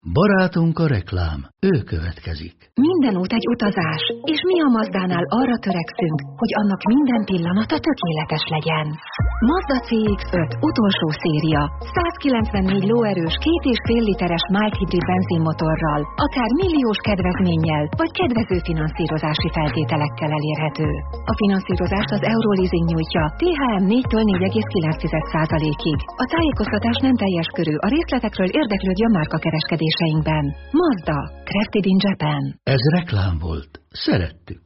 Barátunk a reklám, ő következik. Minden út egy utazás, és mi a Mazdánál arra törekszünk, hogy annak minden pillanata tökéletes legyen. Mazda CX-5 utolsó széria, 194 lóerős 2,5 literes mild hibrid benzinmotorral, akár milliós kedvezménnyel, vagy kedvező finanszírozási feltételekkel elérhető. A finanszírozást az Euroleasing nyújtja, THM 4-től 4,9%-ig. A tájékoztatás nem teljes körű, a részletekről érdeklődjön márkakereskedéseinkben. Mazda, Crafted in Japan. Ez reklám volt. Szerettük.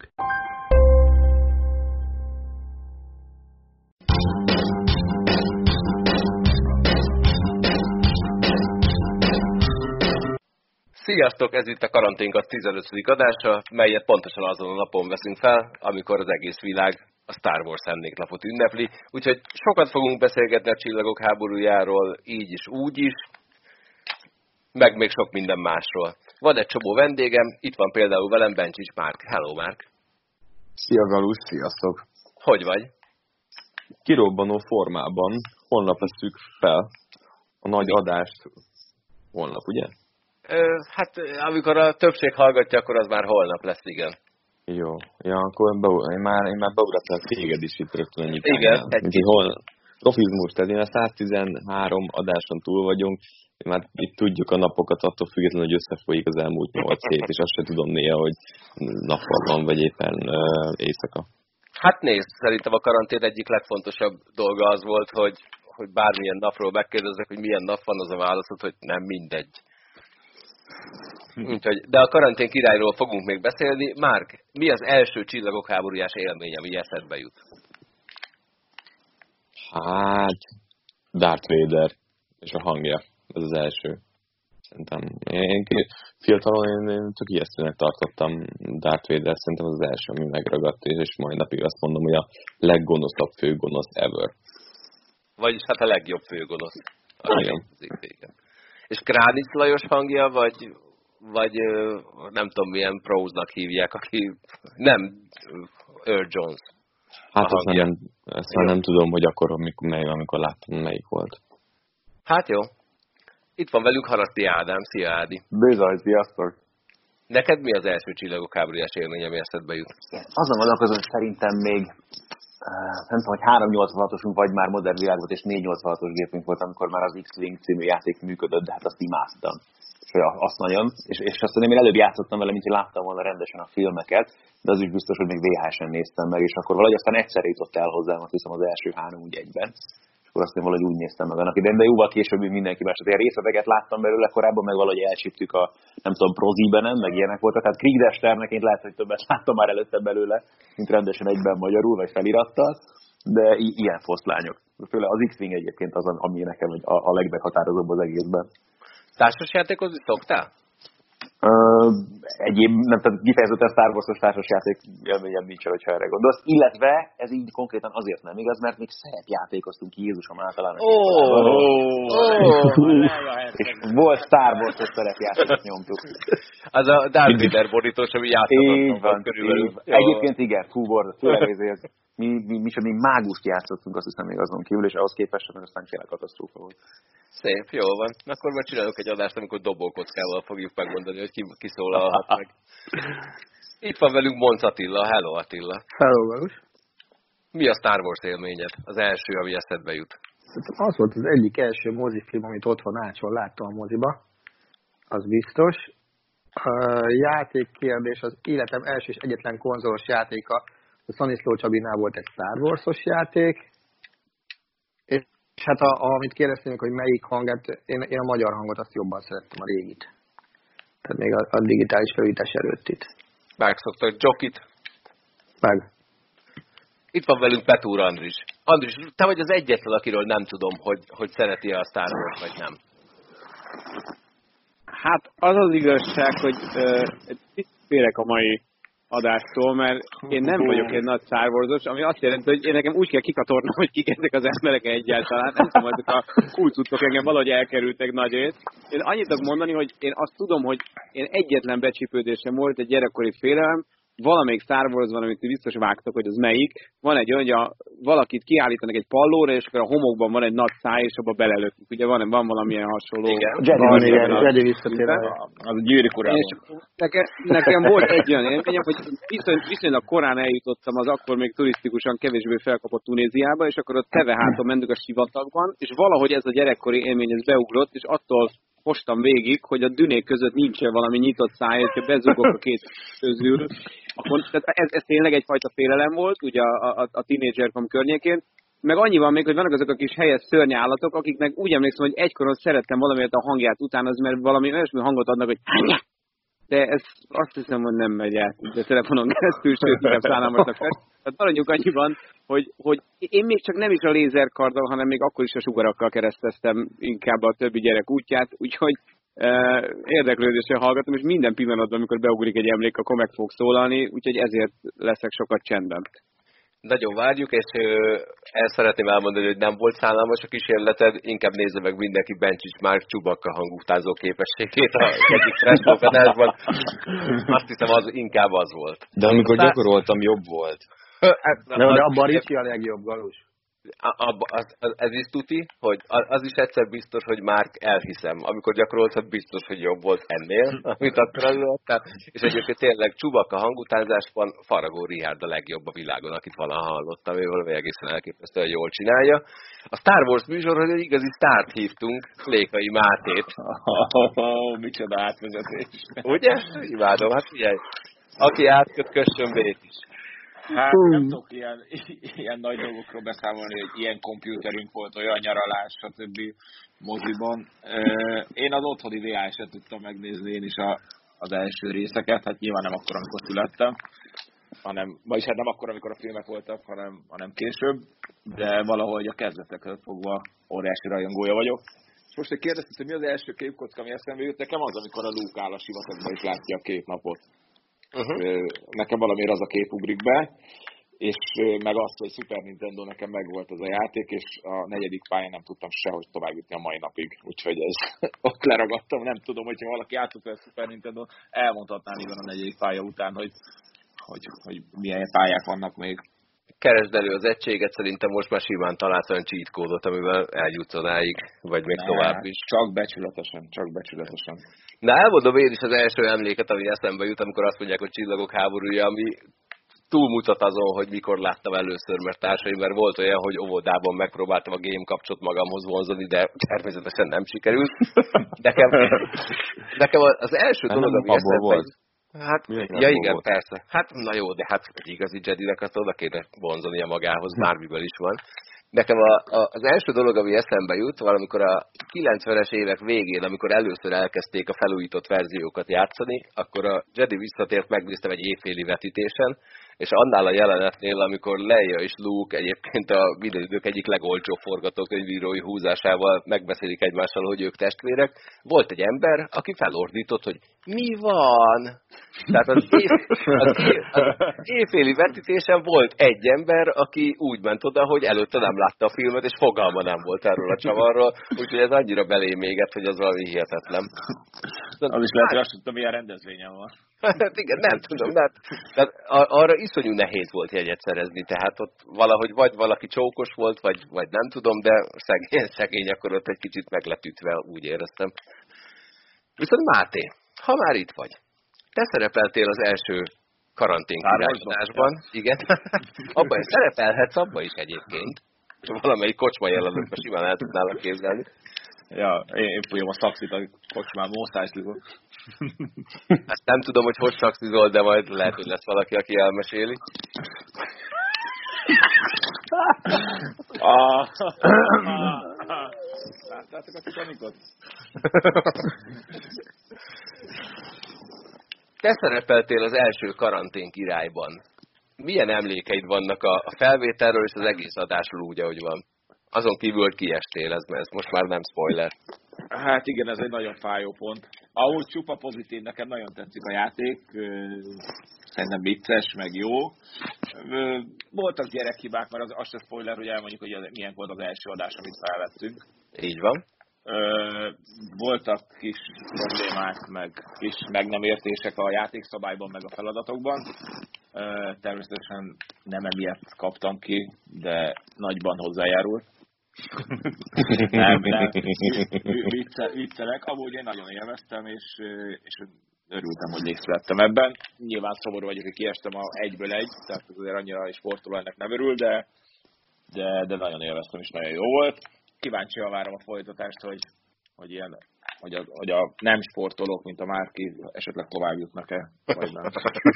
Sziasztok! Ez itt a Karanténkat 15. adása, melyet pontosan azon a napon veszünk fel, amikor az egész világ a Star Wars emléknapot ünnepli. Úgyhogy sokat fogunk beszélgetni a Csillagok háborújáról, így is, úgy is, meg még sok minden másról. Van egy csomó vendégem, itt van például velem Bencsics Márk. Hello, Márk! Szia, Galus, sziasztok! Hogy vagy? Kirobbanó formában holnap veszük fel a nagy adást. Holnap, ugye? Hát, amikor a többség hallgatja, akkor az már holnap lesz, igen. Jó, ja, akkor én már beugrottam téged is itt rögtön ennyit. Igen. Profizmus, tehát én a 113 adáson túl vagyunk, már itt tudjuk a napokat attól függetlenül, hogy összefolyik az elmúlt 8 hét, és azt sem tudom néha, hogy nappal van, vagy éppen éjszaka. Hát nézd, szerintem a karantén egyik legfontosabb dolga az volt, hogy bármilyen napról megkérdezek, hogy milyen nap van, az a válaszod, hogy nem mindegy. Úgyhogy, de a karantén királyról fogunk még beszélni. Márk, mi az első Csillagok háborújás élmény, ami eszedbe jut? Hát, Darth Vader és a hangja. Ez az első. Szerintem. Én fiatalon én csak ijesztőnek tartottam Darth Vader, szerintem az első, ami megragadt, és mai napig azt mondom, hogy a leggonoszabb főgonosz ever. Vagyis hát a legjobb főgonosz. Igen. És Kránic Lajos hangja, vagy nem tudom milyen Prose-nak hívják, aki nem Earl Jones. Hát ezt már nem tudom, hogy akkor, amikor láttam, melyik volt. Hát jó. Itt van velünk Haraszti Ádám. Szia, Ádi. Bizony, sziasztok. Neked mi az első Csillagok háborújás élmény, ami eszedbe jut? Azon gondolkozom, hogy szerintem még nem tudom, hogy 386-osunk vagy már modern világ volt, és 486-os gépünk volt, amikor már az X-Wing című játék működött, de hát azt imádtam. És azt nagyon, és azt én előbb játszottam vele, mint hogy láttam volna rendesen a filmeket, de az is biztos, hogy még VHS-en néztem meg, és akkor valahogy aztán egyszer jutott el hozzám, azt hiszem az első 3 úgy egyben. És akkor azt én valahogy úgy néztem meg annak idején, de jóval később mindenki más. Tehát részleteket láttam belőle korábban, meg valahogy elcsíptük a, nem tudom, Prozibenen, meg ilyenek voltak. Tehát Kriegdesterneként lehet, hogy többet láttam már előtte belőle, mint rendesen egyben magyarul, vagy felirattal, de ilyen foszlányok. Főleg az X-Wing egyébként az, ami nekem a legmeghatározóbb az egészben. Társasjátékozni szoktál? Egyéb, nem tudom, kifejezetten Star Wars-os társasjáték élményem nincs, hogyha erre gondolsz. Illetve ez így konkrétan azért nem igaz, mert még szerepjátékoztunk Jézusom általános. És volt Star Wars-os szerepjátékot nyomtuk. Az a Darth Vader borítós, ami játszottam körülbelül. Egyébként igen, fú volt, főleg ezért. Mi mágust játszottunk, azt hiszem még azon kívül, és ahhoz képest, meg aztán tényleg katasztrófa volt. Szép, jó van. Akkor majd csinálok egy adást, amikor dobókockával fogjuk megmondani, hogy ki szólalhat meg. Itt van velünk Monc Attila. Hello, Attila. Hello, Galus. Mi a Star Wars élményed? Az első, ami eszedbe jut. Az volt az egyik első mozifilm, amit otthon Ácson láttam a moziba. Az biztos. A játékkérdés az életem első és egyetlen konzolos játéka. A Szaniszló Csabinál volt egy Star Wars-os játék. És hát amit kérdeztünk, hogy melyik hangot, én a magyar hangot azt jobban szerettem, a régit. Tehát még a digitális felújítás előtt itt. Megszoktad Jokit? Meg. Itt van velünk Petúr Andris. Andris, te vagy az egyetlen, akiről nem tudom, hogy szereti a Star Wars, vagy nem. Hát az az igazság, hogy félek a mai adástól, mert én nem vagyok egy nagy Star Wars-os, ami azt jelenti, hogy én nekem úgy kell kikatornom, hogy kik ezek az emberek egyáltalán. Nem tudom, ezek a kulcucok engem valahogy elkerültek nagy részt. Én annyit tudok mondani, hogy én azt tudom, hogy én egyetlen becsípődésem volt egy gyerekkori félelem, valamelyik Star Wars van, amit biztos vágtok, hogy az melyik. Van egy olyan, hogy valakit kiállítanak egy pallóra, és akkor a homokban van egy nagy száj, és abba belelökik. Ugye van valamilyen hasonló. Igen, Jedi visszatér. Az a Győri korában. Nekem volt egy olyan élményem, hogy viszonylag korán eljutottam az akkor még turisztikusan kevésbé felkapott Tunéziába, és akkor ott teveháton mentünk a sivatagban, és valahogy ez a gyerekkori élmény ez beugrott, és attól hoztam végig, hogy a dünék között nincsen valami nyitott száj, hogyha bezugok a két közül. Akkor, tehát ez tényleg egyfajta félelem volt, ugye a tínédzserkom környékén. Meg annyi van még, hogy vannak azok a kis helyes szörnyállatok, akiknek úgy emlékszem, hogy egykoron szerettem valamiért a hangját utánozni, mert valami olyasmi hangot adnak, hogy de ez azt hiszem, hogy nem megy át, de telefonon keresztül, sőt, inkább szállalmasnak fel. Tehát maradjunk annyiban, hogy én még csak nem is a lézerkarddal, hanem még akkor is a sugarakkal kereszteztem inkább a többi gyerek útját, úgyhogy érdeklődéssel hallgatom, és minden pillanatban, amikor beugrik egy emlék, akkor meg fog szólalni, úgyhogy ezért leszek sokat csendben. Nagyon várjuk, és el szeretném elmondani, hogy nem volt szállalmas a kísérleted, inkább nézze meg mindenki Bencsics Márk Chewbacca hangutánzó képességét a egyik Trashtalk-adásban. Azt hiszem, az inkább az volt. De amikor gyakoroltam, jobb volt. De abban Ricsi a legjobb, Galus. Ez is tuti, hogy az is egyszer biztos, hogy már elhiszem. Amikor gyakoroltad, biztos, hogy jobb volt ennél, amit akkor előadtál. És egyébként tényleg Chewbacca hangutánzásban Faragó Richárd a legjobb a világon, akit valaha hallottam, ő valami egészen elképesztően jól csinálja. A Star Wars műsorhoz egy igazi sztárt hívtunk, Lékai Mátét. Micsoda átvezetés. Ugye? Imádom, hát figyelj. Aki átköt, kössön bét is. Hát nem tudok ilyen nagy dolgokról beszámolni, hogy ilyen kompjúterünk volt, olyan nyaralás, stb. Moziban. Én az otthoni VHS-et tudtam megnézni én is az első részeket, hát nyilván nem akkor, amikor születtem, vagyis hát nem akkor, amikor a filmek voltak, hanem később, de valahogy a kezdetekről fogva óriási rajongója vagyok. És most, hogy kérdezted, hogy mi az első képkocka, ami eszembe jut, nekem az, amikor a Luke áll a sivatagban és látja a képnapot. Nekem valamiért az a kép ugrik be, és meg azt, hogy Super Nintendo nekem megvolt az a játék, és a 4. pályán nem tudtam sehogy tovább jutni a mai napig. Úgyhogy ez ott leragadtam, nem tudom, hogyha valaki játszott a Super Nintendo, elmondhatnám igen a 4. pálya után, hogy milyen pályák vannak még. Keresd elő az egységet, szerintem most már simán találsz olyan cheat kódot, amivel eljutsz odáig, vagy még tovább is. Csak becsületesen. Na, elmondom én is az első emléket, ami eszembe jut, amikor azt mondják, hogy Csillagok háborúja, ami túlmutat azon, hogy mikor láttam először, mert volt olyan, hogy óvodában megpróbáltam a game kapcsot magamhoz vonzani, de természetesen nem sikerült. Nekem az első dolog, ami eszembe volt. Hát, ja igen, volt. Persze. Hát, na jó, de hát egy igazi Jedinek azt oda kéne vonzania magához, bármiből is van. Nekem az első dolog, ami eszembe jut, valamikor a 90-es évek végén, amikor először elkezdték a felújított verziókat játszani, akkor a Jedi visszatért, megnéztem egy éjféli vetítésen, és annál a jelenetnél, amikor Leia és Luke egyébként a minden idők egyik legolcsóbb forgatókönyvírói húzásával megbeszélik egymással, hogy ők testvérek, volt egy ember, aki felordított, hogy mi van? Tehát az éjféli vetítésen volt egy ember, aki úgy ment oda, hogy előtte nem látta a filmet, és fogalma nem volt erről a csavarról, úgyhogy ez annyira belém égett, hogy az valami hihetetlen. Az is lehet, hogy azt tudtam, milyen rendezvényem van. Hát igen, nem tudom, de arra iszonyú nehéz volt jegyet szerezni, tehát ott valahogy vagy valaki csókos volt, vagy nem tudom, de szegény akkor ott egy kicsit meg lett ütve, úgy éreztem. Viszont Máté, ha már itt vagy, te szerepeltél az első karanténkirályadásban, igen, abban is szerepelhetsz, abban is egyébként. Valamelyik kocsma jelenetben simán el tudnálak képzelni. Ja, én folyom a szakszit a kocsmán, mószáslizol. Ezt nem tudom, hogy szakszizol, de majd lehet, hogy lesz valaki, aki elmeséli. Láttátok a Titanicot? Te szerepeltél az első karantén királyban. Milyen emlékeid vannak a felvételről és az egész adásról úgy, ahogy van? Azon kívül, hogy kiestél, ez most már nem spoiler. Hát igen, ez egy nagyon fájó pont. Ahhoz csupa pozitív, nekem nagyon tetszik a játék, szerintem vicces, meg jó. Voltak gyerekhibák, mert az se spoiler, hogy elmondjuk, hogy milyen volt az első adás, amit felvettünk. Így van. Voltak kis problémák, meg kis meg nem értések a játékszabályban, meg a feladatokban. Természetesen nem emiatt kaptam ki, de nagyban hozzájárult. nem, viccelek. Amúgy én nagyon élveztem, és örültem, hogy részt vettem ebben. Nyilván szomorú vagyok, hogy kiestem a 1-ből 1, tehát azért annyira sportoló ennek nem örül, de nagyon élveztem, és nagyon jó volt. Kíváncsian várom a folytatást, hogy a nem sportolók, mint a Márki, esetleg tovább jutnak-e, vagy nem.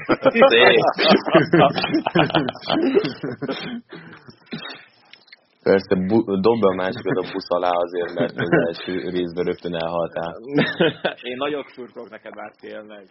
Persze, dobd a másikat a busz alá azért, mert az első részben rögtön elhaltál. Én nagyon szurkolok neked, Márki, élnek.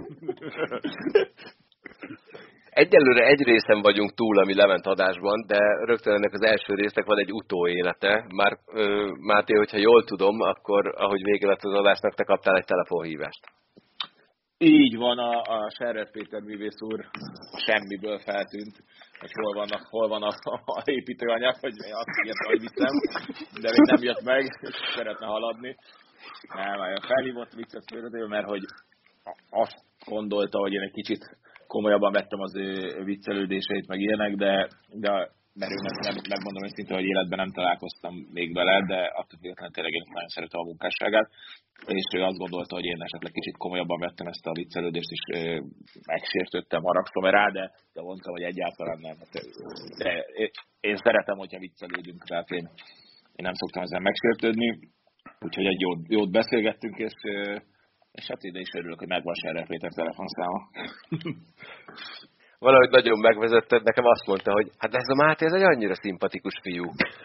Egyelőre egy részen vagyunk túl, ami lement adásban, de rögtön ennek az első résznek van egy utóélete. Már Máté, hogyha jól tudom, akkor ahogy vége lett az adásnak, te kaptál egy telefonhívást. Így van, a Serret Péter művész úr a semmiből feltűnt, hogy hol van a építőanyag, hogy azt írta, hogy viszem, de még nem jött meg, és szeretne haladni. Nem, felhívott vicces főzetőből, mert hogy azt gondolta, hogy én egy kicsit komolyabban vettem az ő viccelődéseit, meg ilyenek, de mert nem megmondom őszintén, hogy életben nem találkoztam még vele, de attól függetlenül tényleg én nagyon szeretem a munkásságát, és ő azt gondolta, hogy én esetleg kicsit komolyabban vettem ezt a viccelődést, és megsértődtem, haragszom rá, de mondtam, hogy egyáltalán nem. De én szeretem, hogyha viccelődünk, tehát én nem szoktam ezzel megsértődni, úgyhogy egy jót beszélgettünk, és hát ide is örülök, hogy megvan Serret Péter telefonszáma. Valahogy nagyon megvezetted, nekem azt mondta, hogy hát ez a Máté, ez egy annyira szimpatikus fiú.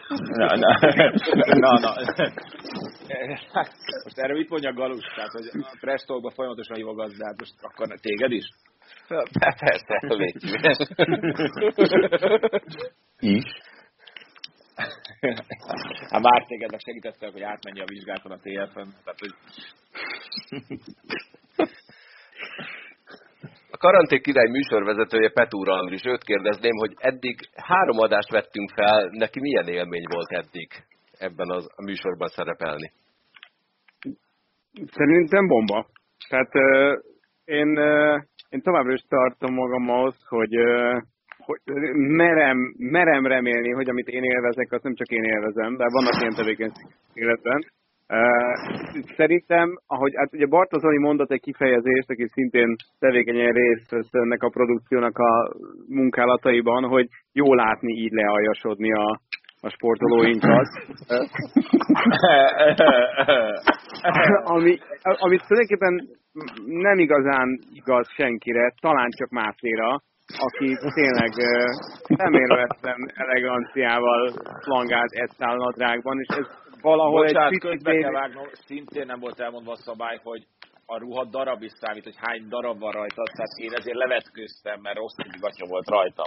Na. Most erre mit mondja Galus? Tehát, hogy a Trash Talkban folyamatosan hívogatsz, de hát most akkor téged is? Persze, légy szíves. Is? Hát már tégednek segítettek, hogy átmenj a vizsgáton a TF-en. Tehát, hogy... A Karantén Király műsorvezetője Petúr Andris, őt kérdezném, hogy eddig 3 adást vettünk fel, neki milyen élmény volt eddig ebben a műsorban szerepelni? Szerintem bomba. Tehát én továbbra is tartom magam ahhoz, hogy merem remélni, hogy amit én élvezek, azt nem csak én élvezem, de vannak ilyen tevékenységek életben. Szerintem, ahogy hát ugye Barta Zoli mondott egy kifejezést, aki szintén tevékenyen részt vesz ennek a produkciónak a munkálataiban, hogy jó látni így lealjasodni a sportolóinkat. Amit tulajdonképpen nem igazán igaz senkire, talán csak Mátéra, aki tényleg szemérmetlen eleganciával flangált egy nadrágban, és ez valahol bocsánat, egy közbe kell vágnom, szintén nem volt elmondva a szabály, hogy a ruha darab is számít, hogy hány darab van rajta, tehát én ezért levetkőztem, mert rossz gatya volt rajtam.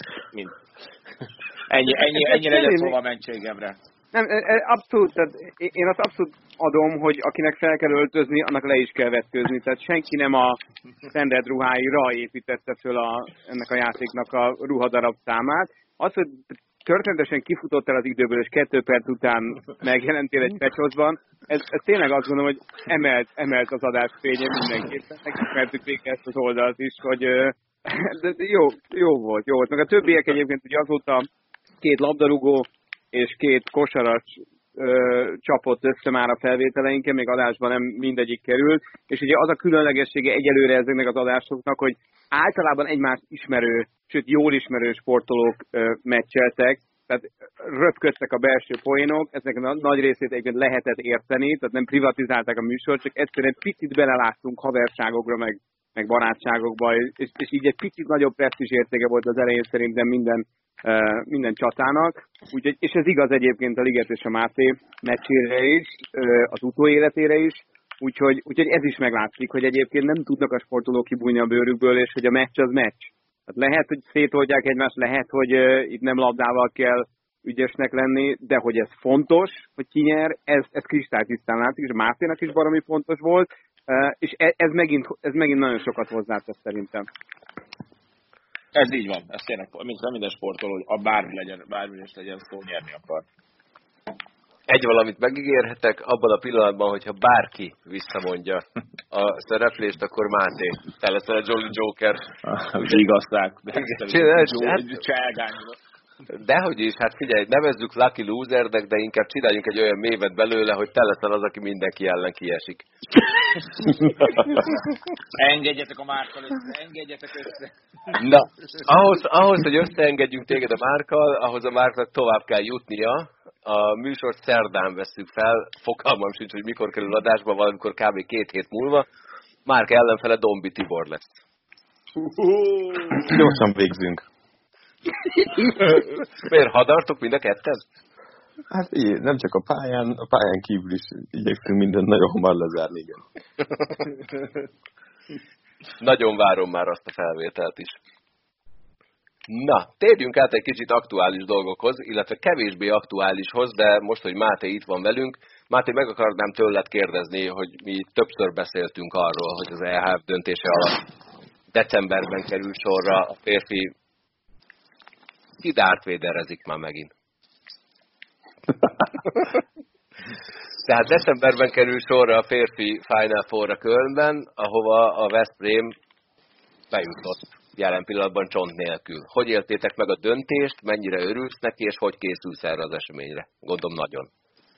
Ennyi legyen szóval a mentségemre. Nem, abszolút, tehát én azt abszolút adom, hogy akinek fel kell öltözni, annak le is kell vetkőzni. Tehát senki nem a standard ruháira építette föl ennek a játéknak a ruhadarab számát. Az, hogy történetesen kifutott el az időből, és 2 perc után megjelentél egy pecsozban, ez tényleg azt gondolom, hogy emelt az adás fénye mindenképpen. Megismertük végig ezt az oldalt is, hogy de jó volt. Meg a többiek egyébként ugye azóta 2 labdarúgó és 2 kosaras csapott össze már a felvételeinken, még adásban nem mindegyik került, és ugye az a különlegessége egyelőre ezeknek az adásoknak, hogy általában egymást ismerő, sőt jól ismerő sportolók meccseltek, tehát röpködtek a belső poénok, ezek a nagy részét egyébként lehetett érteni, tehát nem privatizálták a műsort, csak egyszerűen picit beleláttunk haverságokra, meg barátságokba, és így egy picit nagyobb presztízs értéke volt az elején szerintem minden csatának. Úgyhogy, és ez igaz egyébként a Liget és a Máté meccsére is, az utóéletére is, úgyhogy ez is meglátszik, hogy egyébként nem tudnak a sportolók kibújni a bőrükből, és hogy a meccs az meccs. Tehát lehet, hogy szétoldják egymást, lehet, hogy itt nem labdával kell ügyesnek lenni, de hogy ez fontos, hogy ki nyer, ez kristálytisztán látszik, és a Máténak is baromi fontos volt, és ez megint nagyon sokat hozzátesz szerintem. Ez így van, ez tényleg, mint minden sportoló, hogy bármi is legyen szó, nyerni akar. Egy valamit megígérhetek, abban a pillanatban, hogyha bárki visszamondja a szereplést, akkor Máté, te leszel a Jolly Joker. Igazság. Dehogy is, hát figyelj, nevezzük Lucky Losernek, de inkább csináljunk egy olyan mévet belőle, hogy te leszel az, aki mindenki ellen kiesik. Engedjetek a Márkkal össze, engedjetek össze. Na, ahhoz, hogy összeengedjünk téged a Márkkal, ahhoz a Márknak tovább kell jutnia. A műsort szerdán vesszük fel, fogalmam sincs, hogy mikor kerül adásba, valamikor kb. 2 hét múlva. Márk ellenfele Dombi Tibor lesz. Gyorsan végzünk. Miért hadartok mind a ketten? Hát így, nem csak a pályán kívül is igyekszünk mindent nagyon hamar lezárni, igen. Nagyon várom már azt a felvételt is. Na, térjünk át egy kicsit aktuális dolgokhoz, illetve kevésbé aktuálishoz, de most, hogy Máté itt van velünk, Máté, meg akarnám tőled kérdezni, hogy mi többször beszéltünk arról, hogy az EHF döntése alatt decemberben kerül sorra a férfi. Ki Darth Vaderezik már megint. Tehát decemberben kerül sorra a férfi Final Four-ra Kölnben, ahova a Veszprém bejutott jelen pillanatban csont nélkül. Hogy éltétek meg a döntést, mennyire örülsz neki, és hogy készülsz erre az eseményre? Gondolom nagyon.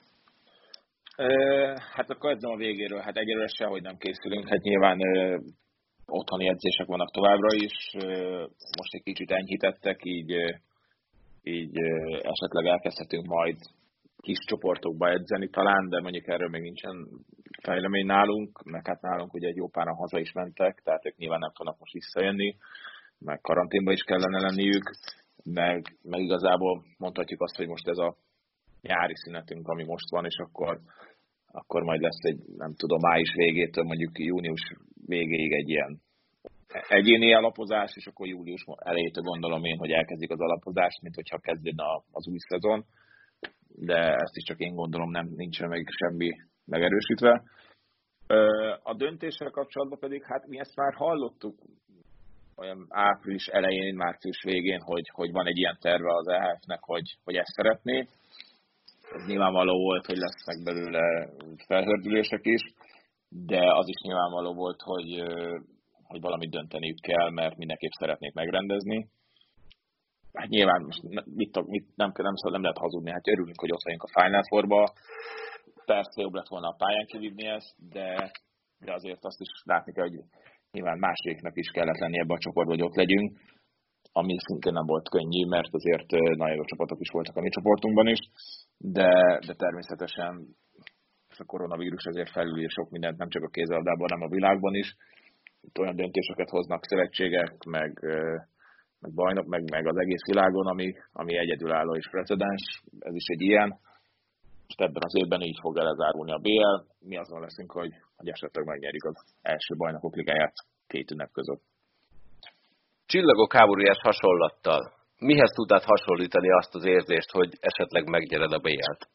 Hát akkor kezdem a végéről. Hát egyelőre sehogy nem készülünk. Hát nyilván otthoni edzések vannak továbbra is. Most egy kicsit enyhítettek, így esetleg elkezdhetünk majd kis csoportokba edzeni talán, de mondjuk erről még nincsen fejlemény nálunk, meg hát nálunk ugye egy jó páran haza is mentek, tehát ők nyilván nem tudnak most visszajönni, meg karanténba is kellene lenniük, meg igazából mondhatjuk azt, hogy most ez a nyári szünetünk, ami most van, és akkor majd lesz egy, nem tudom, május végétől mondjuk június végéig egy ilyen egyéni alapozás, és akkor július elejétől gondolom én, hogy elkezdik az alapozást, mint hogyha kezdődne az új szezon, de ezt is csak én gondolom, nincsen meg semmi megerősítve. A döntéssel kapcsolatban pedig, hát mi ezt már hallottuk olyan április elején, március végén, hogy van egy ilyen terve az EHF-nek, hogy ezt szeretné. Ez nyilvánvaló volt, hogy lesznek belőle felhördülések is, de az is nyilvánvaló volt, hogy valamit dönteniük kell, mert mindenképp szeretnék megrendezni. Hát nyilván most nem lehet hazudni, hát örülünk, hogy ott vagyunk a Final Four-ba. Persze jobb lett volna a pályán kivívni ezt, de azért azt is látni kell, hogy nyilván másréknek is kellett lenni ebben a csoportban, hogy ott legyünk, ami szintén nem volt könnyű, mert azért nagyon jó csapatok is voltak a mi csoportunkban is, de természetesen a koronavírus ezért felül sok mindent, nem csak a kézilabdában, hanem a világban is. Itt olyan döntéseket hoznak szövetségek, meg bajnok, meg az egész világon, ami egyedülálló és precedens, ez is egy ilyen. Most ebben az évben így fog lezárulni a BL. Mi azon leszünk, hogy esetleg megnyerjük az első bajnokok ligáját 2 ünnep között. Csillagok háborújás hasonlattal. Mihez tudnád hasonlítani azt az érzést, hogy esetleg megnyered a BL-t?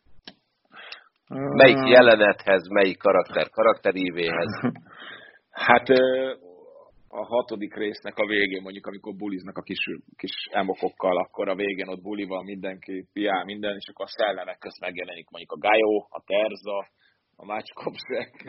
Melyik jelenethez, melyik karakterívéhez? Hát a 6. résznek a végén, mondjuk amikor buliznak a kis emokokkal, akkor a végén ott buli van, mindenki piál minden, és akkor a szellemek közt megjelenik mondjuk a Gályó, a Terza, a Mácskopszek,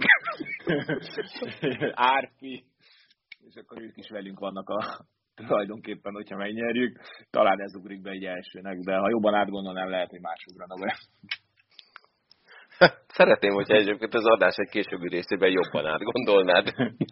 Árpi, és akkor ők is velünk vannak tulajdonképpen, hogyha megnyerjük. Talán ez ugrik be egy elsőnek, de ha jobban átgondolnám, lehet, hogy más ugrana be. Szeretném, hogyha egyébként az adás egy későbbi részében jobban átgondolnád.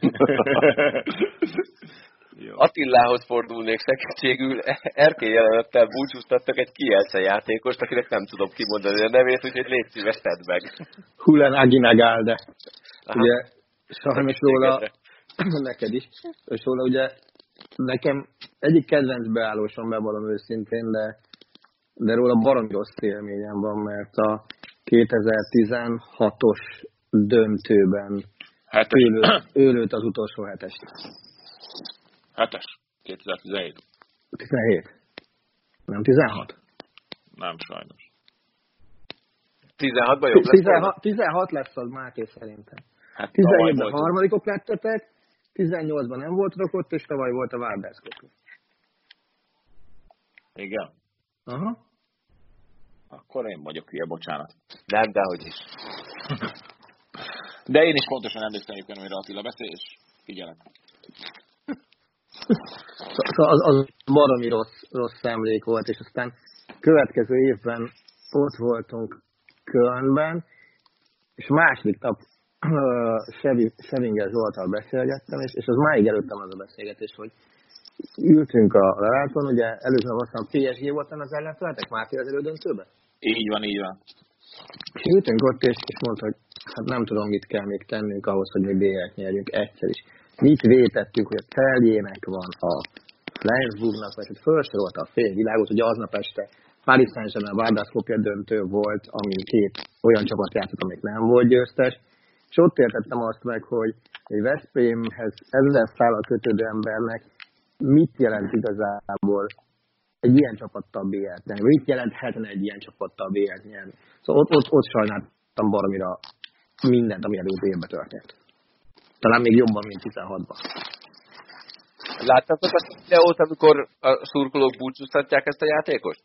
Attilához fordulnék segítségül. Erkély jelenettel búcsúztattak egy Kielce játékost, akinek nem tudom kimondani a nevét, úgyhogy légy szíves, tedd meg. Hulen Aguinalde. Ugye, sajnos róla, neked is, és róla ugye nekem egyik kedvenc beállósom, bevallom őszintén, de róla baromi rossz élményem van, mert a 2016-os döntőben ő lőtt az utolsó 7-est. 7-es? 2017. 17. Nem 16? Nem, sajnos. 16-ban jobb lesz? 16 lesz az Máté szerintem. Hát 17-ben harmadikok lettetek, 18-ban nem volt rokott, és tavaly volt a Várdászkok. Igen? Aha. Akkor én vagyok hülye, bocsánat. Nem, dehogy is. De én is pontosan emlékszem, amire Attila beszél, és figyelek. Az baromi rossz emlék volt, és aztán következő évben ott voltunk Kölnben, és második nap Sevinger Zsolttal beszélgettem, és az máig előttem az a beszélgetés, hogy ültünk a leláton, ugye előző nap aztán PSG volt az ellenfeletek, Máté az elődöntőben? Így van. És ültünk ott, és mondta, hogy hát nem tudom, mit kell még tennünk ahhoz, hogy mi BL-t nyerjünk egyszer is. Mit vétettünk, hogy a Teljének van, a Flensburgnak, vagy hogy felsorolta a fél világot, hogy aznap este Paris Saint-Germain Vardar Skopje döntő volt, ami két olyan csapat játszott, amik nem volt győztes, és ott értettem azt meg, hogy egy Veszprémhez 1000 szállal kötődő embernek mit jelent igazából egy ilyen csapattal BL-t nyerni, mit jelenthetne egy ilyen csapattal BL-t nyerni. Szóval ott sajnáltam baromira mindent, ami előző évben történt. Talán még jobban, mint 16-ban. Láttátok azt a videót, amikor a szurkolók búcsúztatják ezt a játékost?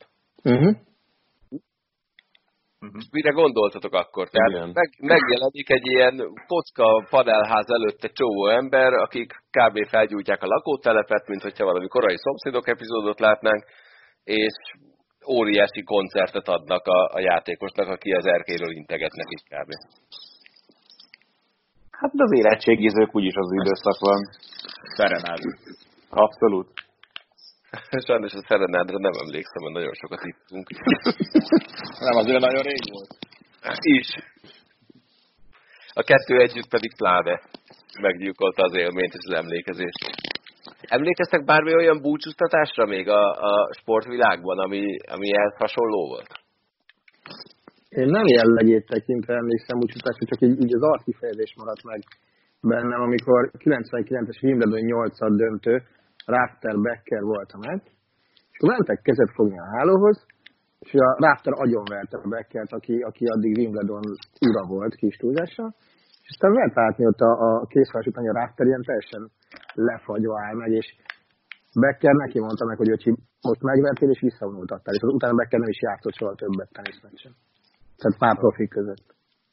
Mire gondoltatok akkor? Tehát megjelenik egy ilyen kocka panelház előtt egy csomó ember, akik kb. Felgyújtják a lakótelepet, mint hogyha valami korai szomszédok epizódot látnánk, és óriási koncertet adnak a játékosnak, aki az erkéről integet nekik kb. Hát az érettségizők úgyis az időszak van. Szerenád. Abszolút. Sajnos a Szerenádra nem emlékszem, mert nagyon sokat ittunk. Nem, azért nagyon rég volt. Is. A kettő együtt pedig pláne meggyilkolta az élményt és az emlékezést. Emlékeztek bármi olyan búcsúztatásra még a sportvilágban, ami ehhez hasonló volt? Én nem jellegét tekintve emlékszem búcsúztatásra, csak így az arckifejezés maradt meg bennem, amikor 99-es Wimbledon 8-at döntő, Rafter Becker volt a meccs, és akkor mentek kezet fogni a hálóhoz, és a Rafter agyonverte a Beckert, aki addig Wimbledon ura volt kis túlzással, és aztán lehet látni ott a készfás után, hogy a Rafter ilyen teljesen lefagyva áll meg, és Becker neki mondta meg, hogy öcsi, most megvertél és visszavonultattál, és utána Becker nem is játszott soha többet teniszmeccsen. Tehát pár profik között.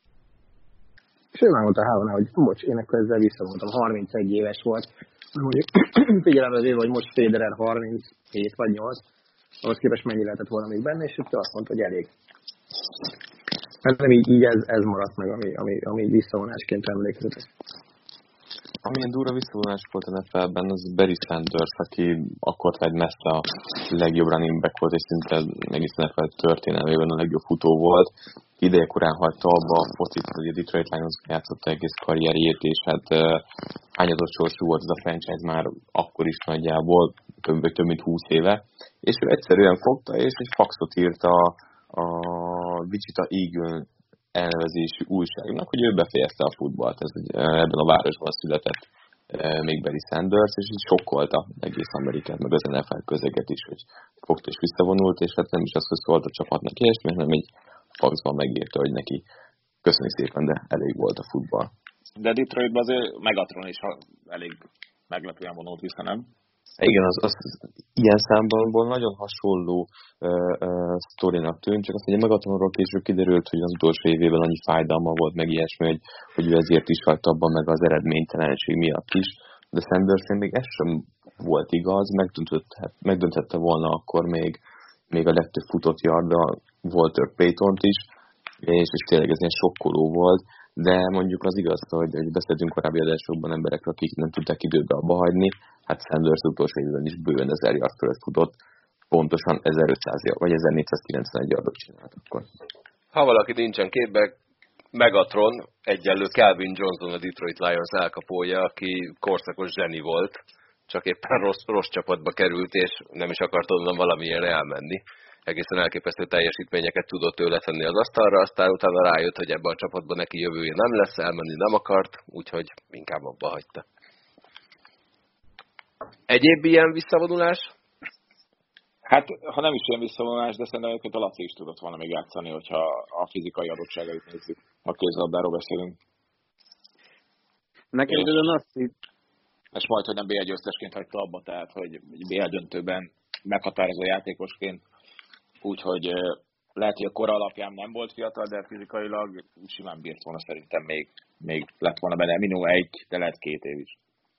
És ő megmondta a hálónál, hogy bocs, én akkor ezzel visszavonultam, 31 éves volt, mondjuk figyelembe véve, hogy most Federer 37 vagy 8, ahhoz képest mennyi lehetett volna még benne, és ő azt mondta, hogy elég. Mert nem így ez maradt meg, ami visszavonásként emlékezetes. Amilyen durva visszavonás volt a NFL-ben, az Barry Sanders, aki akkor egy messze a legjobb running back volt, és szinte egész NFL történelmében a legjobb futó volt. Ideje korán hagyta abba a focit, hogy a Detroit Lions játszotta egész karrierjét, és hát hányadott sorsú volt az a franchise már akkor is nagyjából, több mint 20 éve, és ő egyszerűen fogta, és egy faxot írt a Wichita Eagle elnevezésű újságnak, hogy ő befejezte a futballt. Ez ebben a városban született még Barry Sanders, és így sokkolta egész Amerikát, meg az NFL közeget is, hogy fogta és visszavonult, és hát nem is az, hogy szólt a csapatnak ilyesmi, hanem egy faxban megírta, hogy neki köszöni szépen, de elég volt a futball. De Detroitban azért Megatron is elég meglepően vonult vissza, nem? Igen, az ilyen számból nagyon hasonló sztorinak tűnt, csak azt mondja, Megatronról később kiderült, hogy az utolsó évében annyi fájdalma volt, meg ilyesmi, hogy ő ezért is hagyta abban, meg az eredménytelenség miatt is, de Sandersnél még ez sem volt igaz, megdönthette volna akkor még a legtöbb futott yarda Walter Paytont is, és tényleg ez ilyen sokkoló volt, de mondjuk az igaz, hogy beszéltünk korábbi adásokban emberekről, akik nem tudták időbe abba hagyni, hát Sanders utolsó évben is bőven 1000 yard fölött futott, pontosan 1500 vagy 1491 yardot csinált akkor. Ha valaki nincsen képbe, Megatron egyenlő Calvin Johnson, a Detroit Lions elkapója, aki korszakos zseni volt, csak éppen rossz csapatba került, és nem is akart onnan valamilyen elmenni. Egészen elképesztő teljesítményeket tudott ő letenni az asztalra, aztán utána rájött, hogy ebben a csapatban neki jövője nem lesz, elmenni nem akart, úgyhogy inkább abba hagyta. Egyéb ilyen visszavonulás? Hát, ha nem is ilyen visszavonulás, de szerintem egyébként a Laci is tudott volna még játszani, hogyha a fizikai adottságait nézzük, ha kézlabdáról beszélünk. Nekem időben azt és majd, hogy nem BL győztesként hagyta abba, tehát, hogy BL döntőben meghatározó játékosként, úgyhogy lehet, hogy a kora alapján nem volt fiatal, de fizikailag simán bírt volna, szerintem még lett volna benne minimum 1, de lehet 2 év is.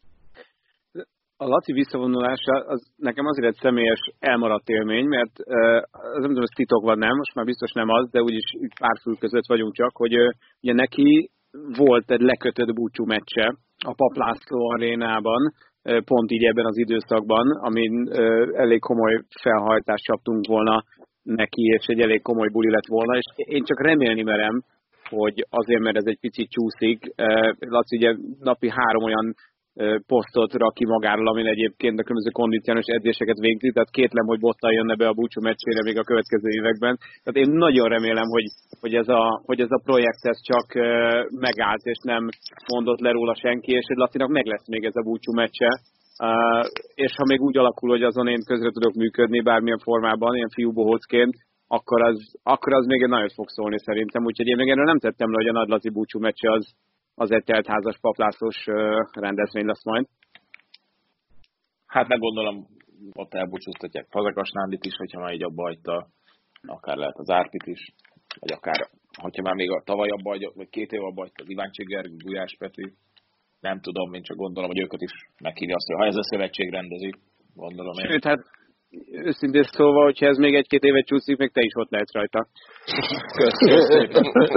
A Laci visszavonulása az nekem azért egy személyes elmaradt élmény, mert az nem tudom, ez titok van, nem, most már biztos nem az, de úgyis pár fül között vagyunk csak, hogy ugye neki volt egy lekötött búcsú meccse a Papp László arénában, pont így ebben az időszakban, amin elég komoly felhajtást csaptunk volna neki, és egy elég komoly buli lett volna, és én csak remélni merem, hogy azért, mert ez egy picit csúszik. Laci ugye napi 3 olyan posztot rak ki magáról, amin egyébként a különböző kondicionális edzéseket végzi, tehát kétlem, hogy Bottal jönne be a búcsú meccsére még a következő években. Tehát én nagyon remélem, hogy ez a projekt ez csak megállt, és nem mondott le róla senki, és hogy Lacinak meg lesz még ez a búcsú meccse. És ha még úgy alakul, hogy azon én közre tudok működni bármilyen formában, ilyen fiúbohócként, akkor az még egy nagyot fog szólni szerintem. Úgyhogy én még erről nem tettem le, hogy a Nagy Laci búcsú meccse az egy teltházas Papp Lászlós rendezvény lesz majd. Hát meg gondolom, ott elbúcsúztatják Fazekas Nándit is, hogyha már így abba hagyta, akár lehet az Árpit is, vagy akár, hogyha már még tavaly abba hagyta, vagy 2 év abba hagyta az Iván Csiger, Gulyás Peti. Nem tudom, én csak gondolom, hogy őket is meghívja azt, hogy ha ez a szövetség rendezi, gondolom én. Sőt, hát őszintén szólva, hogyha ez még 1-2 évet csúszik, még te is ott lehetsz rajta. Köszönöm.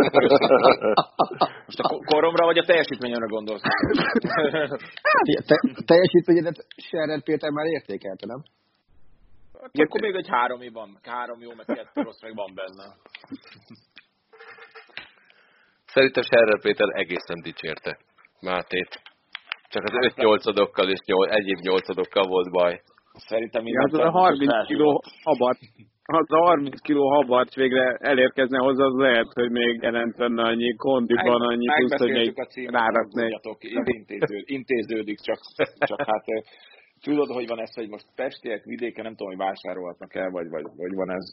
Most a koromra vagy a teljesítményemre gondolsz? Teljesítményedet Scherer Péter már értékelte, nem? Hát akkor még egy 3 van. 3 jó, meg 2 rossz meg van benne. Szerintem Scherer Péter egészen dicsérte Mátét. Csak az 5-8-adokkal és egyéb 8-adokkal volt baj. Szerintem az a 30 kiló habart. Ha a 30 kiló habart végre elérkezne hozzá, az lehet, hogy még jelentene annyi kondiban, annyi plusz, hogy még rárakni. Intéződik, csak hát tudod, hogy van ez, hogy most pestiek vidéken, nem tudom, hogy vásárolhatnak el, vagy van ez.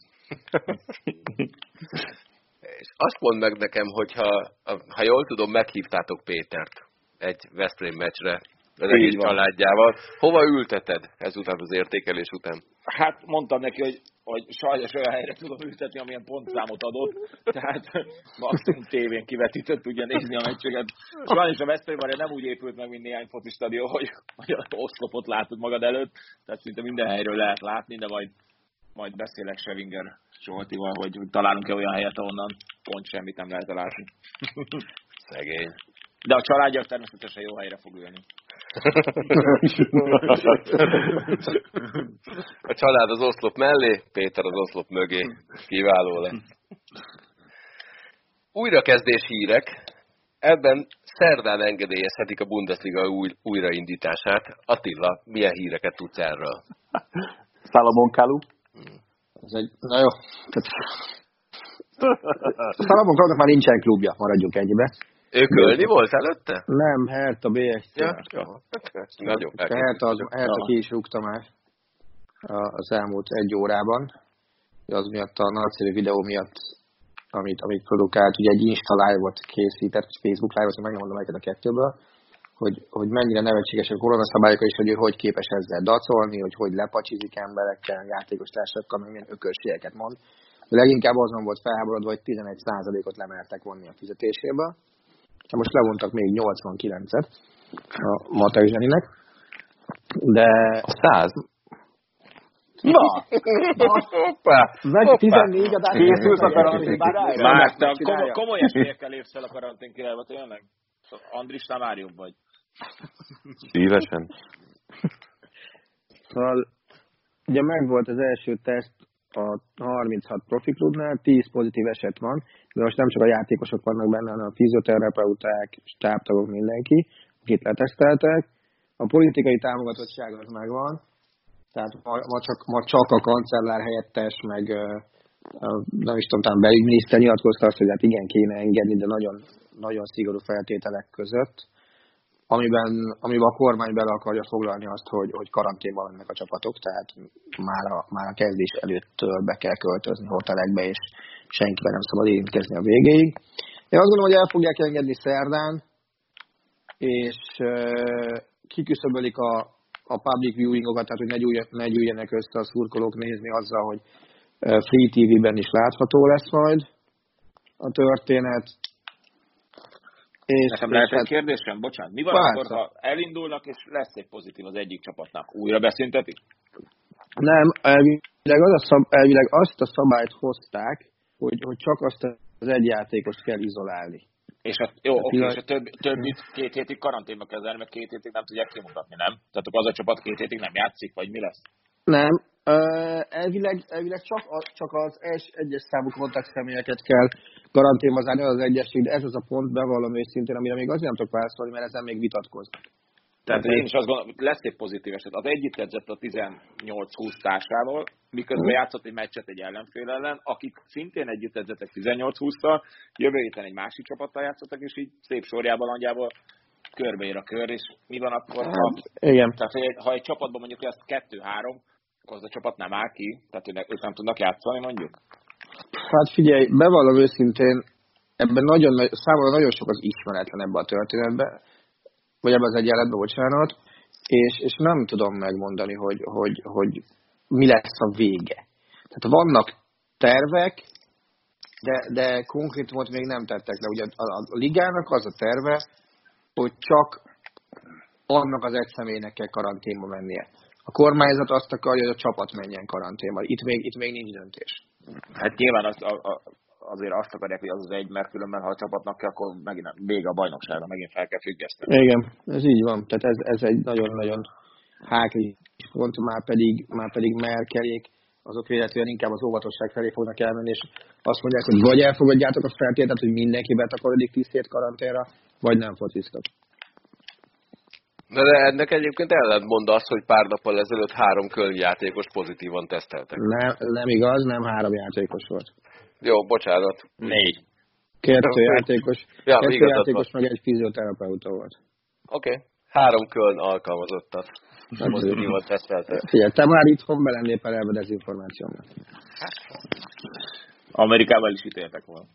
És azt mondd meg nekem, hogyha ha jól tudom, meghívtátok Pétert egy Veszprém meccsre, az egész családjával. Hova ülteted ezután az értékelés után? Hát mondtam neki, hogy sajnos olyan helyre tudom ültetni, amilyen pontszámot adott, tehát maximum tévén kivetített tudja nézni a meccseket. Sajnos a Veszprém Arena nem úgy épült meg, mint néhány foci stadion, hogy az oszlopot látod magad előtt, tehát szinte minden helyről lehet látni, de majd beszélek Sevinger Zsoltival, hogy találunk-e olyan helyet, ahonnan pont semmit nem lehet látni. Szegény. De a családja természetesen jó helyre fog ülni. A család az oszlop mellé, Péter az oszlop mögé. Kiváló lesz. Újrakezdés hírek. Ebben szerdán engedélyezhetik a Bundesliga újraindítását. Attila, milyen híreket tudsz erről? Salomon Kalou. Na jó. Salomon Kalounak már nincsen klubja, maradjunk ennyibe. Ő Kölni volt előtte? Nem, Hertha BSC. Ja. Nagyon Hertha ki is rúgta már az elmúlt 1 órában. Az miatt a nagyszerű videó miatt, amit produkált, ugye egy Insta live-ot készített, Facebook live-ot, meg nem mondom melyiket a 2-ből, hogy mennyire nevetséges a koronaszabályok, és hogy ő hogy képes ezzel dacolni, hogy lepacsizik emberekkel, játékos társakkal, meg milyen ökörségeket mond. De leginkább azon volt felháborodva, hogy 11%-ot lemertek vonni a fizetéséből. Most levontak még 89-et a Matei Zseninek, de... A 100? Na! Meg 14 adás készülsz a karantén királyra? Már te komoly esélyekkel lépsz fel a karantén királyba, tényleg? Andrisnál már jobb vagy. Szívesen. Szóval, ugye megvolt az első teszt a 36 profiklubnál, 10 pozitív eset van, de most nem csak a játékosok vannak benne, hanem a fizioterapeuták, stábtagok, mindenki, akit leteszteltek. A politikai támogatottság az megvan, tehát ma csak a kancellár helyettes, meg nem is tudom, talán belügyminiszter nyilatkozta azt, hogy hát igen, kéne engedni, de nagyon, nagyon szigorú feltételek között, amiben a kormány bele akarja foglalni azt, hogy karanténban lennek a csapatok, tehát már a kezdés előttől be kell költözni hotelekbe, és senkivel nem szabad érintkezni a végéig. Én azt gondolom, hogy el fogják engedni szerdán, és kiküszöbölik a public viewingokat, tehát hogy ne gyűjjenek össze a szurkolók nézni azzal, Free TV-ben is látható lesz majd a történet. És nekem lehet egy kérdésem? Bocsánat. Mi van akkor, ha elindulnak, és lesz egy pozitív az egyik csapatnak? Újra beszüntetik? Nem, elvileg azt a szabályt hozták, hogy csak azt az egy játékost kell izolálni. És és a többit 2 hétig karanténba kezelni, mert 2 hétig nem tudják kimutatni, nem? Tehát az a csapat 2 hétig nem játszik, vagy mi lesz? Nem. Elvileg csak az egyes számú kontaktszemélyeket kell karanténba zárni, az egyesség, de ez az a pont, bevallom őszintén, amire még azért nem tudok válaszolni, mert ezen még vitatkoznak. Tehát én is azt gondolom, lesz egy pozitív eset. Az egyik edzett a 18-20 társával, miközben játszott egy meccset egy ellenfél ellen, akik szintén együtt edzettek 18-20-tal, jövő héten egy másik csapattal játszottak, és így szép sorjában, nagyjából körbeér a kör, és mi van akkor, igen. Tehát ha egy csapatban mondjuk lesz 2-3, akkor az a csapat nem áll ki, tehát ők nem tudnak játszani mondjuk? Hát figyelj, bevallom őszintén, ebben számomra nagyon sok az ismeretlen ebben a történetben, vagy ebben az egyenletben, bocsánat, és nem tudom megmondani, hogy mi lesz a vége. Tehát vannak tervek, de konkrétumot még nem tettek le. Ugye a ligának az a terve, hogy csak annak az egy személynek kell karanténba mennie. A kormányzat azt akarja, hogy a csapat menjen karanténba. Itt még nincs döntés. Hát nyilván azért azt akarják, hogy az egy, mert különben, ha a csapatnak kell, akkor megint vége a bajnokságra, megint fel kell függeszteni. Igen, ez így van. Tehát ez egy nagyon-nagyon háklis pont, már pedig Merkelék, azok véletlenül inkább az óvatosság felé fognak elmenni, és azt mondják, hogy vagy elfogadjátok a feltételt, hogy mindenki betakarodik 10 hét karanténra, vagy nem fociztok. De ennek egyébként ellentmond az, hogy pár nappal ezelőtt 3 Köln játékos pozitívan teszteltek. Nem igaz, nem 3 játékos volt. Jó, bocsánat. 4. 2 játékos, ja, 2 játékos meg egy fizioterapeuta volt. Oké. 3 Köln alkalmazottat. Pozitívan teszteltek. Figyelj, te már itthon be lennél perelve dezinformációnak. Amerikában is ítéltek volna.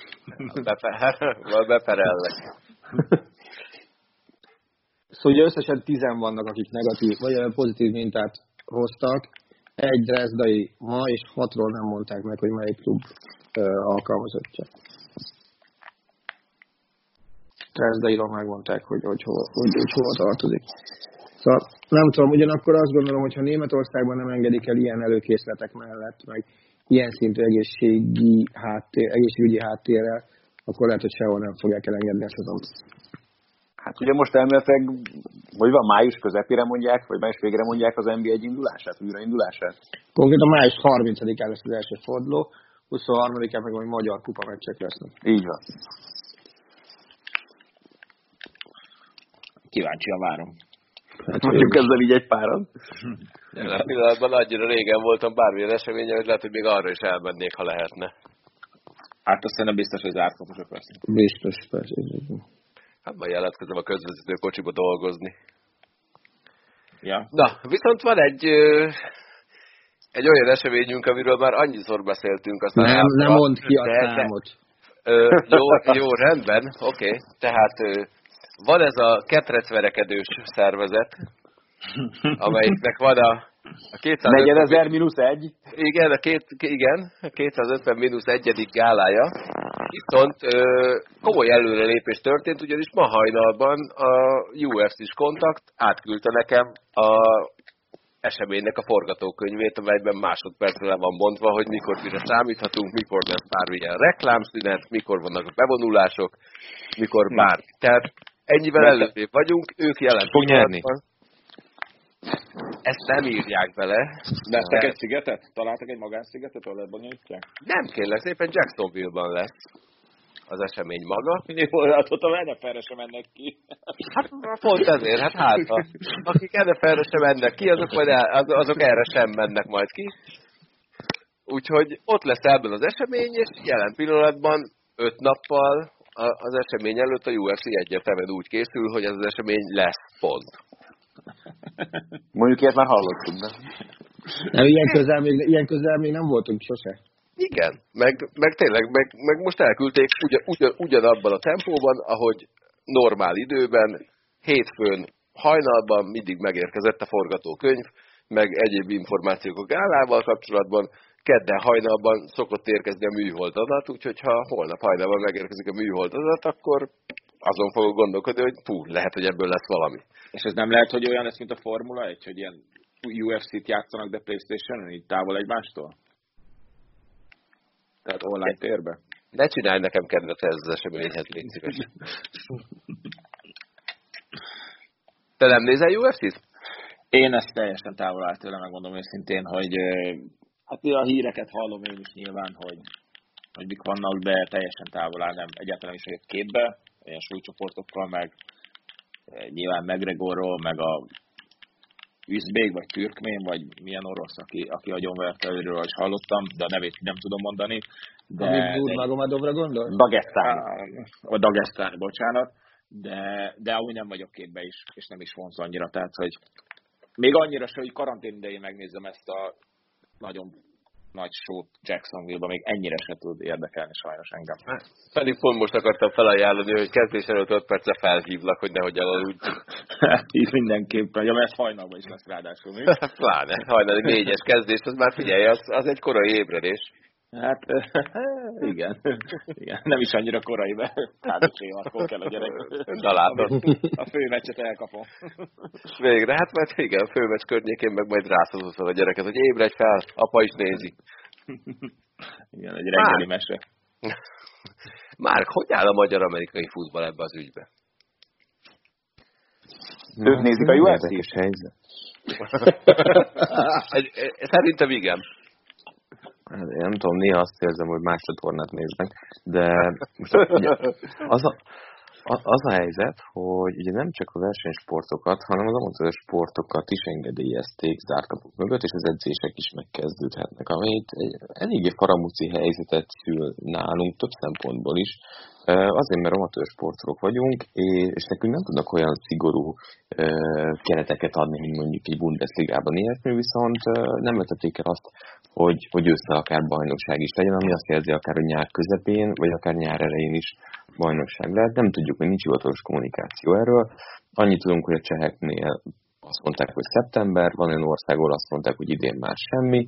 Beperellek. Szóval összesen 10 vannak, akik negatív, vagy pozitív mintát hoztak. Egy dresdai ma, és 6-ról nem mondták meg, hogy melyik klub alkalmazottja. Dresdairól megmondták, hogy hova tartozik. Szóval nem tudom, ugyanakkor azt gondolom, hogy ha Németországban nem engedik el ilyen előkészletek mellett, meg ilyen szintű egészségügyi háttérrel, akkor lehet, hogy sehol nem fogják elengedni a szezont. Hát ugye most elméletileg, vagy van május közepére mondják, vagy május végére mondják az NBA indulását, újraindulását? Konkrétan május 30-án lesz az első forduló, 23-án meg majd magyar kupa meccsek lesznek. Így van. Kíváncsian várom. Hát mondjuk ezzel így egy páran. Jelen pillanatban annyira régen voltam bármilyen eseményen, hogy lehet, hogy még arra is elmennék, ha lehetne. Hát azt nem biztos, hogy zárt kapusok lesznek. Biztos, persze. Hát majd jelentkezem a közvezető kocsiba dolgozni. Ja. Na, viszont van egy olyan eseményünk, amiről már annyiszor beszéltünk. Aztán nem mondd ki a számot. Jó, rendben, oké. Tehát van ez a ketrecverekedős szervezet, amelyiknek van a 40.000-1. Igen, a 250-1. gálája. Viszont komoly előrelépés történt, ugyanis ma hajnalban a UFC-s Kontakt átküldte nekem a eseménynek a forgatókönyvét, amelyben másodpercre le van bontva, hogy mikor mire számíthatunk, mikor lesz bármilyen reklámszünet, mikor vannak a bevonulások, mikor bármi. Tehát ennyivel előrébb vagyunk, ők jelen fog nyerni. Ezt nem írják bele. Vettek egy szigetet? Találtak egy magánszigetet, ahol lebonyolítják? Nem kérlek, szépen Jacksonville-ban lesz az esemény maga. Jól látod, a NFL-re sem mennek ki. Hát pont ezért, akik NFL-re sem mennek ki, azok erre sem mennek majd ki. Úgyhogy ott lesz ebben az esemény, és jelen pillanatban 5 nappal az esemény előtt a UFC egyértelműen úgy készül, hogy ez az esemény lesz pont. Mondjuk ilyet már hallottunk, de... Nem, ilyen közel még nem voltunk sose. Igen, meg tényleg, meg most elküldték ugyanabban a tempóban, ahogy normál időben, hétfőn hajnalban mindig megérkezett a forgatókönyv, meg egyéb információk a gálával kapcsolatban. kedden hajnalban szokott érkezni a műholdadat, úgyhogy ha holnap hajnalban megérkezik a műholdadat, akkor azon fogok gondolkodni, hogy lehet, hogy ebből lesz valami. És ez nem lehet, hogy olyan lesz, mint a Formula 1, hogy ilyen UFC-t játszanak, de PlayStation-on, így távol egymástól? Tehát online térbe? Ne csinálj nekem kedvet ez az eseményhez, légy szíves. Te nem nézel UFC-t? Én ezt teljesen távol áll tőle, megmondom őszintén, hogy hát a híreket hallom én is nyilván, hogy mik vannak, de teljesen távol áll, nem egyáltalán is vagyok képbe, ilyen súlycsoportokkal, meg nyilván McGregorról, meg a üzbék, vagy türkmén, vagy milyen orosz, aki agyonverte őről is hallottam, de a nevét nem tudom mondani. Amit Nurmagomedovra gondolsz? Dagestán, bocsánat. De amúgy nem vagyok képbe is, és nem is vonz annyira, tehát, hogy még annyira se, hogy karantén idején megnézem ezt a nagyon nagy show-t Jacksonville-ban, még ennyire se tud érdekelni sajnos engem. Pedig pont most akartam felajánlani, hogy kezdés előtt 5 percre felhívlak, hogy nehogy elaludj. Így mindenképpen, ja, mert hajnalban is lesz ráadásul, mi? Pláne, hajnali 4-es kezdés, az már figyelj, az egy korai ébredés. Hát, igen. Nem is annyira korai, de hát akkor kell a gyerek. Na látod. A főmeccset elkapom. Végre, hát mert igen, a főmeccs környékén meg majd rászadozol a gyereket, hogy ébredj fel, apa is nézi. Igen, egy reggeli mese. Márk, hogy áll a magyar-amerikai futball ebbe az ügybe? Ők nézik a UFC-s helyzet. Szerintem igen. Én nem tudom, néha azt érzem, hogy más csatornát néznek, de most ugye, az a helyzet, hogy ugye nem csak a versenysportokat, hanem az amatőr sportokat is engedélyezték zárt kapuk mögött, és az edzések is megkezdődhetnek, ami egy eléggé faramúci helyzetet szül nálunk több szempontból is. Azért, mert amatőr sportok vagyunk, és nekünk nem tudnak olyan szigorú kereteket adni, mint mondjuk egy Bundesligában ilyesmi, viszont nem vetették el azt, hogy össze akár bajnokság is legyen, ami azt jelzi akár, hogy nyár közepén, vagy akár nyár elején is bajnokság lehet. Nem tudjuk, még nincs hivatalos kommunikáció erről. Annyit tudunk, hogy a cseheknél azt mondták, hogy szeptember, van olyan ország, ahol azt mondták, hogy idén már semmi.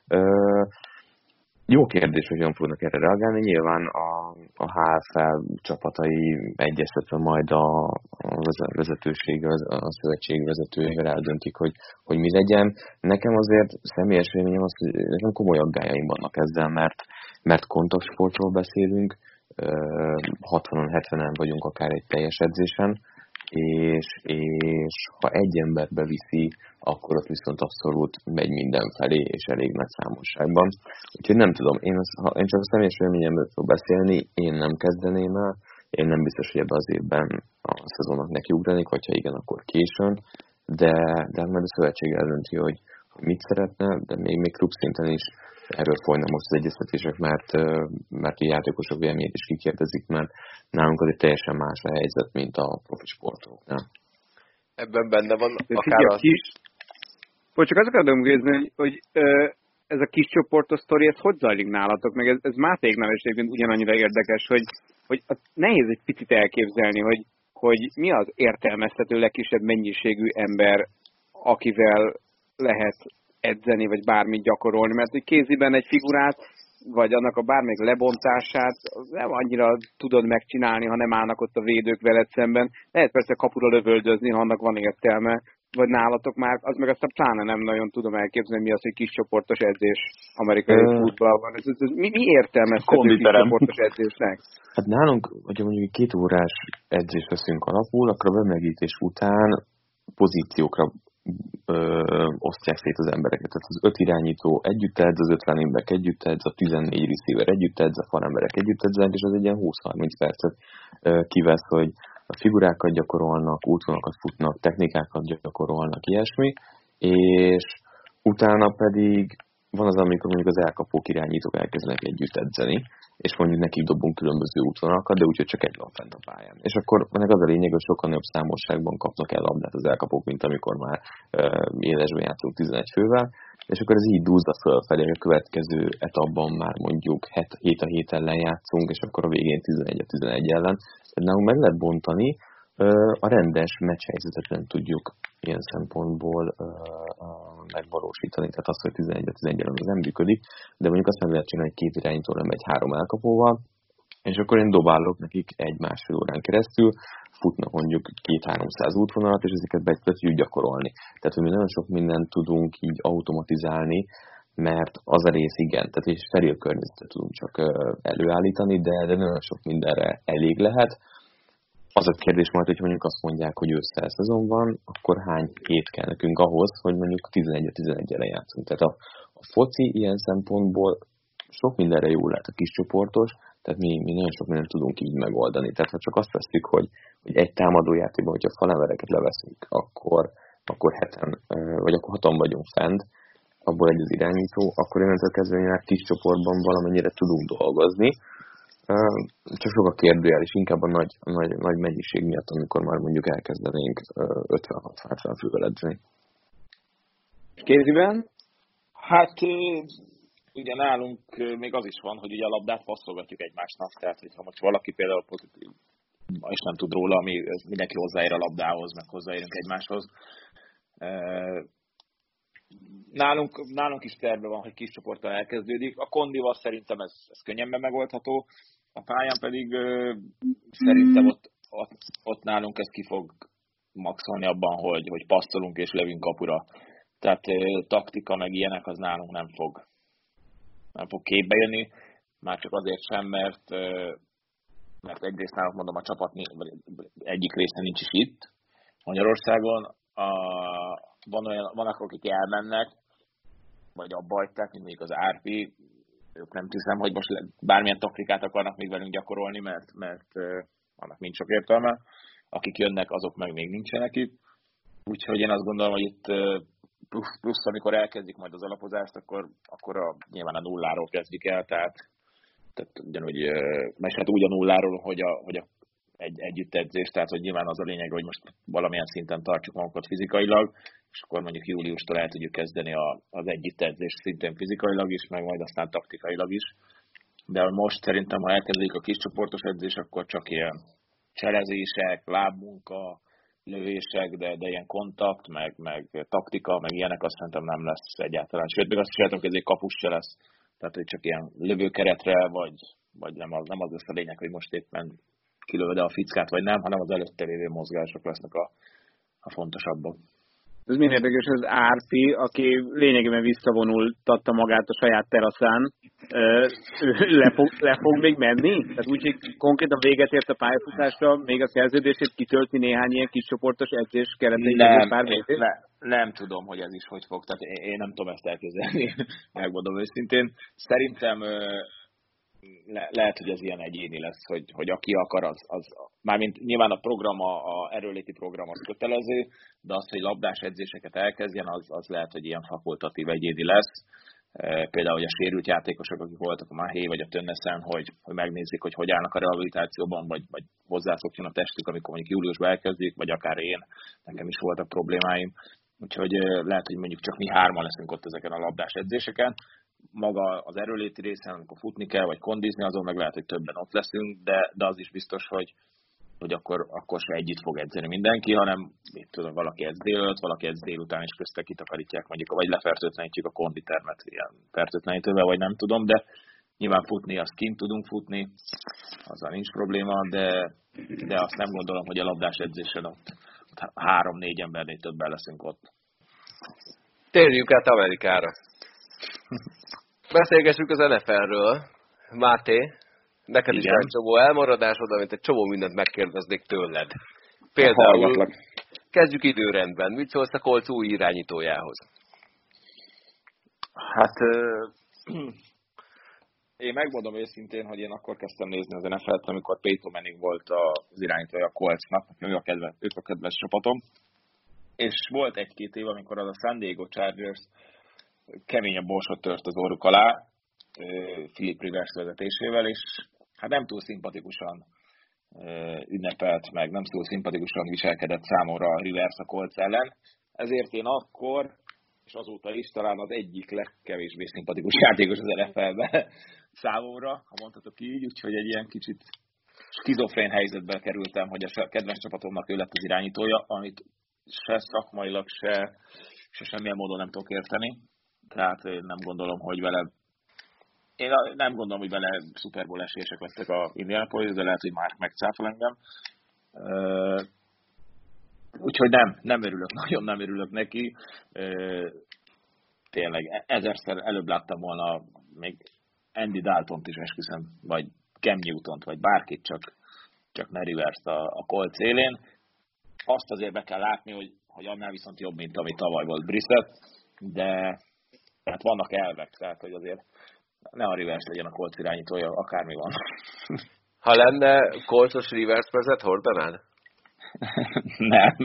Jó kérdés, hogy hogyan fognak erre reagálni. Nyilván a HFL csapatai egyeztetve majd a vezetőség, a szövetség vezetőjével eldöntik, hogy mi legyen. Nekem azért személyes véleményem az, hogy nekem komoly aggájaim vannak ezzel, mert kontaktsportról beszélünk, 60-an, 70-en vagyunk akár egy teljes edzésen, és ha egy ember beviszi, akkor ott viszont abszolút megy mindenfelé, és elég nagy számosságban. Úgyhogy nem tudom, én csak a személyes véleményemről fog beszélni, én nem kezdeném el, én nem biztos, hogy ebben az évben a szezonnak nekiugranik, vagy ha igen, akkor későn, de majd a szövetség eldönti, hogy mit szeretne, de még klub szinten is erről folynak most az egyeztetések, mert a játékosok véleményét is kikérdezik, mert nálunk azért teljesen más a helyzet, mint a profi sportoknál. Ebben benne van akár az is. Csak azt akarom kérdezni, hogy ez a kis csoportos sztori, ez hogy zajlik nálatok? Meg ez Mátéknál is ugyanannyira érdekes, hogy nehéz egy picit elképzelni, hogy mi az értelmezhető legkisebb mennyiségű ember, akivel lehet edzeni, vagy bármit gyakorolni, mert hogy kéziben egy figurát, vagy annak a bármelyik lebontását nem annyira tudod megcsinálni, ha nem állnak ott a védők veled szemben. Lehet persze kapura lövöldözni, ha annak van értelme, vagy nálatok már, az meg aztán pláne nem nagyon tudom elképzelni, mi az, hogy kiscsoportos edzés amerikai futballban. Mi értelmezhető kiscsoportos edzésnek? Hát nálunk, hogyha mondjuk 2 órás edzést veszünk alapul, akkor a bemelegítés után pozíciókra osztják szét az embereket. Tehát az 5 irányító együtt edz, az 5 running back együtt edz, a 14 receiver együtt edz, a falemberek együtt edzenek, és az egy ilyen 20-30 percet kivesz, hogy a figurákat gyakorolnak, útvonalakat futnak, technikákat gyakorolnak, ilyesmi, és utána pedig van az, amikor mondjuk az elkapók, irányítók elkezdenek együtt edzeni, és mondjuk nekik dobunk különböző útvonalakat, de úgyhogy csak egy lap fent a pályán. És akkor ennek az a lényeg, hogy sokkal nagyobb számosságban kapnak el labdát az elkapók, mint amikor már élesben játszunk 11 fővel, és akkor ez így dúzza fölfelé, a következő etapban már mondjuk 7 a 7 ellen játszunk, és akkor a végén 11 a 11 ellen. Tehát nálunk meg lehet bontani, A rendes meccshelyzetet nem tudjuk ilyen szempontból megvalósítani. Tehát az, hogy 11-11 az nem működik, de mondjuk azt meg lehet csinálni, hogy 2 irányító nem egy 3 elkapóval, és akkor én dobálok nekik 1-1,5 órán keresztül, futnak mondjuk 200-300 útvonalat, és ezeket be tudjuk gyakorolni. Tehát, hogy mi nagyon sok mindent tudunk így automatizálni, mert az a rész igen, tehát egy steril környezetet tudunk csak előállítani, de nagyon sok mindenre elég lehet. Az a kérdés majd, hogy mondjuk azt mondják, hogy ősszel szezon van, akkor hány hét kell nekünk ahhoz, hogy mondjuk 11-11-re játszunk. Tehát a foci ilyen szempontból sok mindenre jó lehet a kiscsoportos, tehát mi nagyon sok mindent tudunk így megoldani. Tehát ha csak azt veszük, hogy egy támadójátékban, hogyha falembereket leveszünk, akkor 7-en, vagy akkor 6-an vagyunk fent, abból egy az irányító, akkor innentől kezdve már kis csoportban valamennyire tudunk dolgozni. Csak sok a kérdőjel, és inkább a nagy mennyiség miatt, amikor már mondjuk elkezdenénk 50-60 fővel edzeni. Kéziben? Hát ugye nálunk még az is van, hogy ugye a labdát passzolgatjuk egymásnak, tehát hogyha most valaki például pozitív, és nem tud róla, mindenki hozzáér a labdához, meg hozzáérünk egymáshoz. Nálunk is terve van, hogy kis csoporttal elkezdődik. A kondival szerintem ez könnyebben megoldható. A pályán pedig szerintem ott nálunk ez ki fog maxolni abban, hogy passzolunk és lövünk kapura. Tehát taktika meg ilyenek az nálunk nem fog képbe jönni. Már csak azért sem, mert egyrészt nálunk mondom a csapat egyik része nincs is itt Magyarországon. Vannak, akik elmennek, vagy abba hagyták, mint mondjuk az Árpi, ők nem hiszem, hogy most bármilyen taktikát akarnak még velünk gyakorolni, mert annak nincs sok értelme. Akik jönnek, azok meg még nincsenek itt. Úgyhogy én azt gondolom, hogy itt plusz amikor elkezdik majd az alapozást, akkor nyilván a nulláról kezdik el, tehát ugyanúgy, mert hát úgy a nulláról, hogy egy együttedzés, tehát hogy nyilván az a lényeg, hogy most valamilyen szinten tartsuk magunkat fizikailag, és akkor mondjuk júliustól el tudjuk kezdeni az együttedzést szintén fizikailag is, meg majd aztán taktikailag is. De most szerintem, ha elkezdik a kiscsoportos edzés, akkor csak ilyen cselezések, lábmunka, lövések, de ilyen kontakt, meg taktika, meg ilyenek azt szerintem nem lesz egyáltalán. Sőt, még azt is látom, hogy ez egy kapus se lesz. Tehát, hogy csak ilyen lövőkeretre, vagy nem az lesz a lényeg, hogy most éppen kilövöd a fickát, vagy nem, hanem az előtte lévő mozgások lesznek a fontosabbak. Ez minden érdekes, az Árpi, aki lényegében visszavonultatta magát a saját teraszán, le fog még menni? Tehát úgy, hogy konkrétan véget ért a pályafutásra, még a szerződését kitöltni néhány ilyen kis csoportos edzés keretében? Nem tudom, hogy ez is hogy fog. Tehát én nem tudom ezt elképzelni, megmondom őszintén. Szerintem lehet, hogy ez ilyen egyéni lesz, hogy aki akar, az mármint nyilván a program, a erőléti program az kötelező, de az, hogy labdás edzéseket elkezdjen, az lehet, hogy ilyen fakultatív egyéni lesz. Például, hogy a sérült játékosok, akik voltak a Mahé vagy a Tönneszen, hogy megnézzék, hogy állnak a rehabilitációban, vagy hozzászokjon a testük, amikor mondjuk júliusban elkezdik, vagy akár én, nekem is voltak problémáim. Úgyhogy lehet, hogy mondjuk csak mi 3-an leszünk ott ezeken a labdás edzéseken. Maga az erőléti részen, amikor futni kell, vagy kondizni, azon meg lehet, hogy többen ott leszünk, de az is biztos, hogy akkor se együtt fog edzeni mindenki, hanem valaki edz délelőtt, valaki edz délután, és közte kitakarítják mondjuk, vagy lefertőtlenítjük a konditermet ilyen fertőtlenítővel, vagy nem tudom, de nyilván futni, azt kint tudunk futni, azzal nincs probléma, de azt nem gondolom, hogy a labdás edzésen ott 3-4 embernél többen leszünk ott. Térjünk át Amerikára. Beszélgessünk az NFL-ről. Máté, neked is egy csomó elmaradásod, amit egy csomó mindent megkérdeznék tőled. Például kezdjük időrendben. Mit szólsz a Colts új irányítójához? Hát én megmondom őszintén, hogy én akkor kezdtem nézni az NFL-t, amikor Peyton Manning volt az irányítója a Coltsnak, ők a kedves csapatom. És volt 1-2 év, amikor az a San Diego Chargers keményebb borsot tört az orruk alá, Philip Rivers vezetésével, és hát nem túl szimpatikusan ünnepelt meg, nem túl szimpatikusan viselkedett számomra Rivers a Colts ellen. Ezért én akkor, és azóta is talán az egyik legkevésbé szimpatikus játékos az NFL-ben számomra, ha mondhatok így, úgyhogy egy ilyen kicsit skizofrén helyzetbe kerültem, hogy a kedvenc csapatomnak ő lett az irányítója, amit se szakmailag, se semmilyen módon nem tudok érteni. Tehát nem gondolom, hogy vele Super Bowl esélyesek lettek a Indianapolis, de lehet, hogy már megcáfol engem. Úgyhogy nem örülök, nagyon nem örülök neki. Tényleg, ezerszer előbb láttam volna még Andy Daltont is, esküszöm, vagy Cam Newtont, vagy bárkit, csak ne Rivers-t a Colts élén. Azt azért be kell látni, hogy annál viszont jobb, mint ami tavaly volt Brissett, de hát vannak elvek, tehát hogy azért ne a Rivers legyen a Colts irányítója, akármi van. Ha lenne Colts-os Rivers vezet, hordanád? Nem.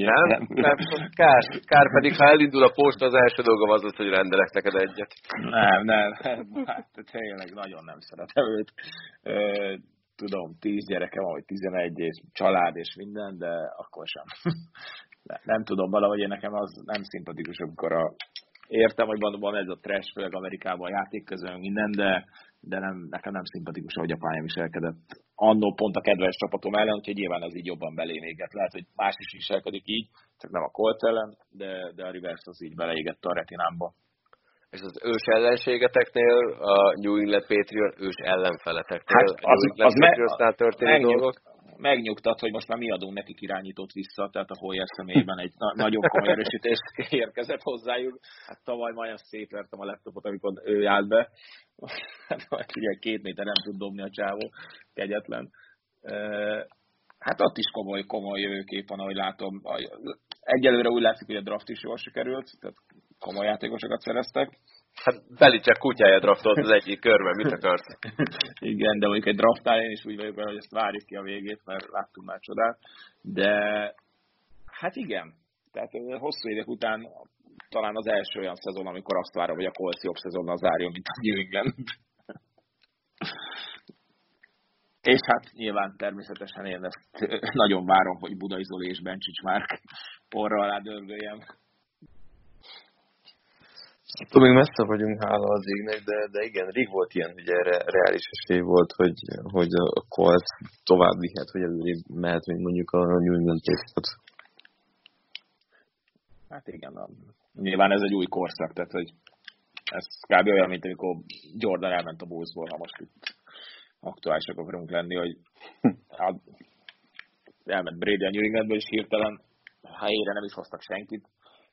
Kár pedig, ha elindul a posta, az első dolgom az lesz, hogy rendelek neked egyet. Nem. Hát tényleg nagyon nem szeretem őt. Tudom, 10 gyerekem, vagy 11, és család, és minden, de akkor sem. Nem tudom, valahogy én nekem az nem szimpatikus, amikor értem, hogy van ez a trash, főleg Amerikában a játék közön minden, de nekem nem szimpatikus, ahogy a pályán viselkedett. Annó pont a kedves csapatom ellen, úgyhogy nyilván az így jobban belémégett. Lehet, hogy más is viselkedik így, csak nem a Colts ellen, de a Rivers az így beleégett a retinámba. És az ős ellenségeteknél, a New England Patriots ős ellenfeleteknél, hát a New England Patriotsnál történő dolgok? Megnyugtat, hogy most már mi adunk nekik irányítót vissza, tehát a Hoyer személyében egy nagyon komoly erősítés érkezett hozzájuk. Hát tavaly majd szétvertem a laptopot, amikor ő állt be. Hát ugye 2 méter nem tud dobni a csávó, kegyetlen. Hát ott is komoly jövőkép van, ahogy látom. Egyelőre úgy látszik, hogy a draft is jól sikerült, tehát komoly játékosokat szereztek. Hát Belichick kutyája draftolt az egyik körben, mit akarsz? Igen, de mondjuk egy draftnál én is úgy vagyok, hogy ezt várjuk ki a végét, mert láttunk már csodát. De hát igen, tehát hosszú évek után talán az első olyan szezon, amikor azt várom, hogy a Colts jobb szezonnal zárjon, mint a New England. És hát nyilván természetesen én ezt nagyon várom, hogy Budai Zoli és Bencsics már porra alá dörgöljem. Attól még messze vagyunk, hála az égnek, de igen, rég volt ilyen, hogy erre reális esély volt, hogy a Colts tovább vihet, hogy előrébb mehet, mint mondjuk a New England Patriots. Hát igen, nyilván ez egy új korszak, tehát hogy ez kb. Olyan, mint amikor Jordan elment a Bullsból, ha most itt aktuálisak akarunk lenni, hogy elment Brady a New Englandből, és hirtelen helyére nem is hoztak senkit,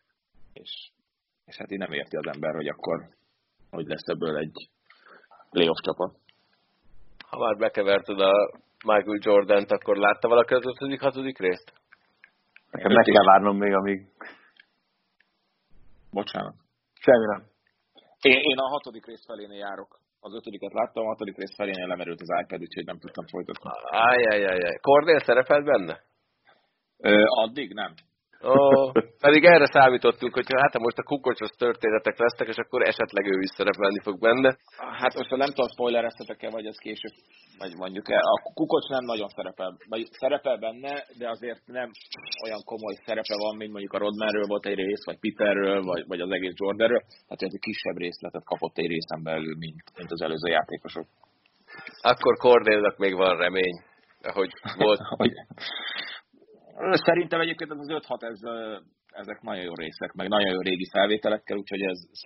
és hát így nem érti az ember, hogy akkor hogy lesz ebből egy playoff csapat. Ha már bekeverted a Michael Jordant, akkor látta valaki az 5.-6. részt? Nekem meg kell várnom még, amíg... Bocsánat. Semmi nem. Én a 6. rész felénél járok. Az 5-et láttam, a 6. rész felénél lemerült az iPad, úgyhogy nem tudtam folytatni. Cornél szerepelt benne? Addig nem. Pedig erre számítottunk, hogy hát most a kukocsos történetek lesznek, és akkor esetleg ő is szerepelni fog benne. Hát most nem tudom, spoilereztetek-e, vagy ez később, vagy mondjuk el. A kukocs nem nagyon szerepel benne, de azért nem olyan komoly szerepe van, mint mondjuk a Rodmanről volt egy rész, vagy Peterről, vagy az egész Jordanről. Hát ez egy kisebb részletet kapott egy részen belül, mint az előző játékosok. Akkor Cornélnak még van remény, ahogy volt. Szerintem egyébként az 5-6, ezek nagyon jó részek, meg nagyon jó régi felvételekkel, úgyhogy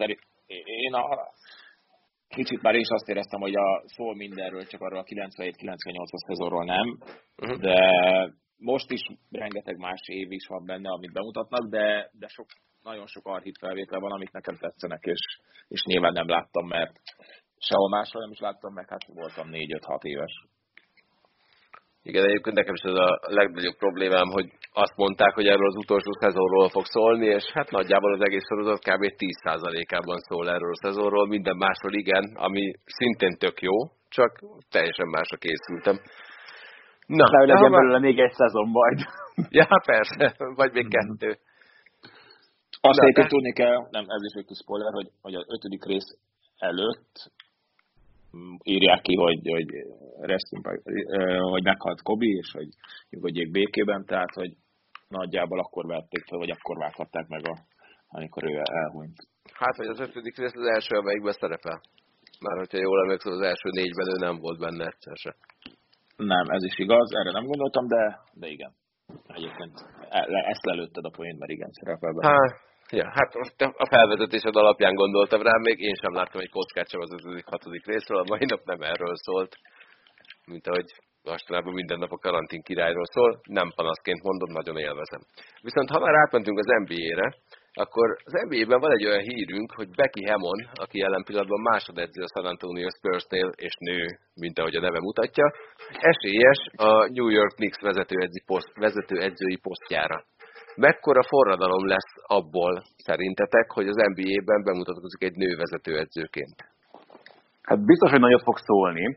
kicsit már is azt éreztem, hogy szól mindenről, csak arról a 97-98-as szezonról nem, de most is rengeteg más év is van benne, amit bemutatnak, de nagyon sok archív felvétel van, amik nekem tetszenek, és nyilván nem láttam, mert sehol máshol nem is láttam, meg hát voltam 4-5-6 éves. Igen, egyébként nekem is ez a legnagyobb problémám, hogy azt mondták, hogy erről az utolsó szezonról fog szólni, és hát nagyjából az egész sorozat kb. 10%-ában szól erről a szezonról, minden másról igen, ami szintén tök jó, csak teljesen másra készültem. Na, legyen belőle még egy szezon majd. Ja, persze, vagy még 2. Azt egyébként tudni kell, nem, ez is egy kis spoiler, hogy az 5. rész előtt írják ki, hogy meghalt Kobe, és hogy nyugodjék békében, tehát, hogy nagyjából akkor vették fel, vagy akkor vághatták meg, amikor ő elhunyt. Hát, hogy az 5. rész az első, amelyikben szerepel. Már hogyha jól emlékszem, az első 4-ben ő nem volt benne egyszer se. Nem, ez is igaz, erre nem gondoltam, de igen. Egyébként ezt lelőtted a poént, mert igen, szerepel benne. Hát most a felvezetésed alapján gondoltam rá, még én sem láttam egy kockát sem az 5.-6. részről, a mai nap nem erről szólt, mint ahogy mostanában minden nap a karantén királyról szól, nem panaszként mondom, nagyon élvezem. Viszont ha már átmentünk az NBA-re, akkor az NBA-ben van egy olyan hírünk, hogy Becky Hammon, aki jelen pillanatban másodedző a San Antonio Spursnél, és nő, mint ahogy a neve mutatja, esélyes a New York Knicks vezetőedzői posztjára. Mekkora forradalom lesz abból szerintetek, hogy az NBA-ben bemutatkozik egy nő vezetőedzőként? Hát biztos, hogy nagyot fog szólni,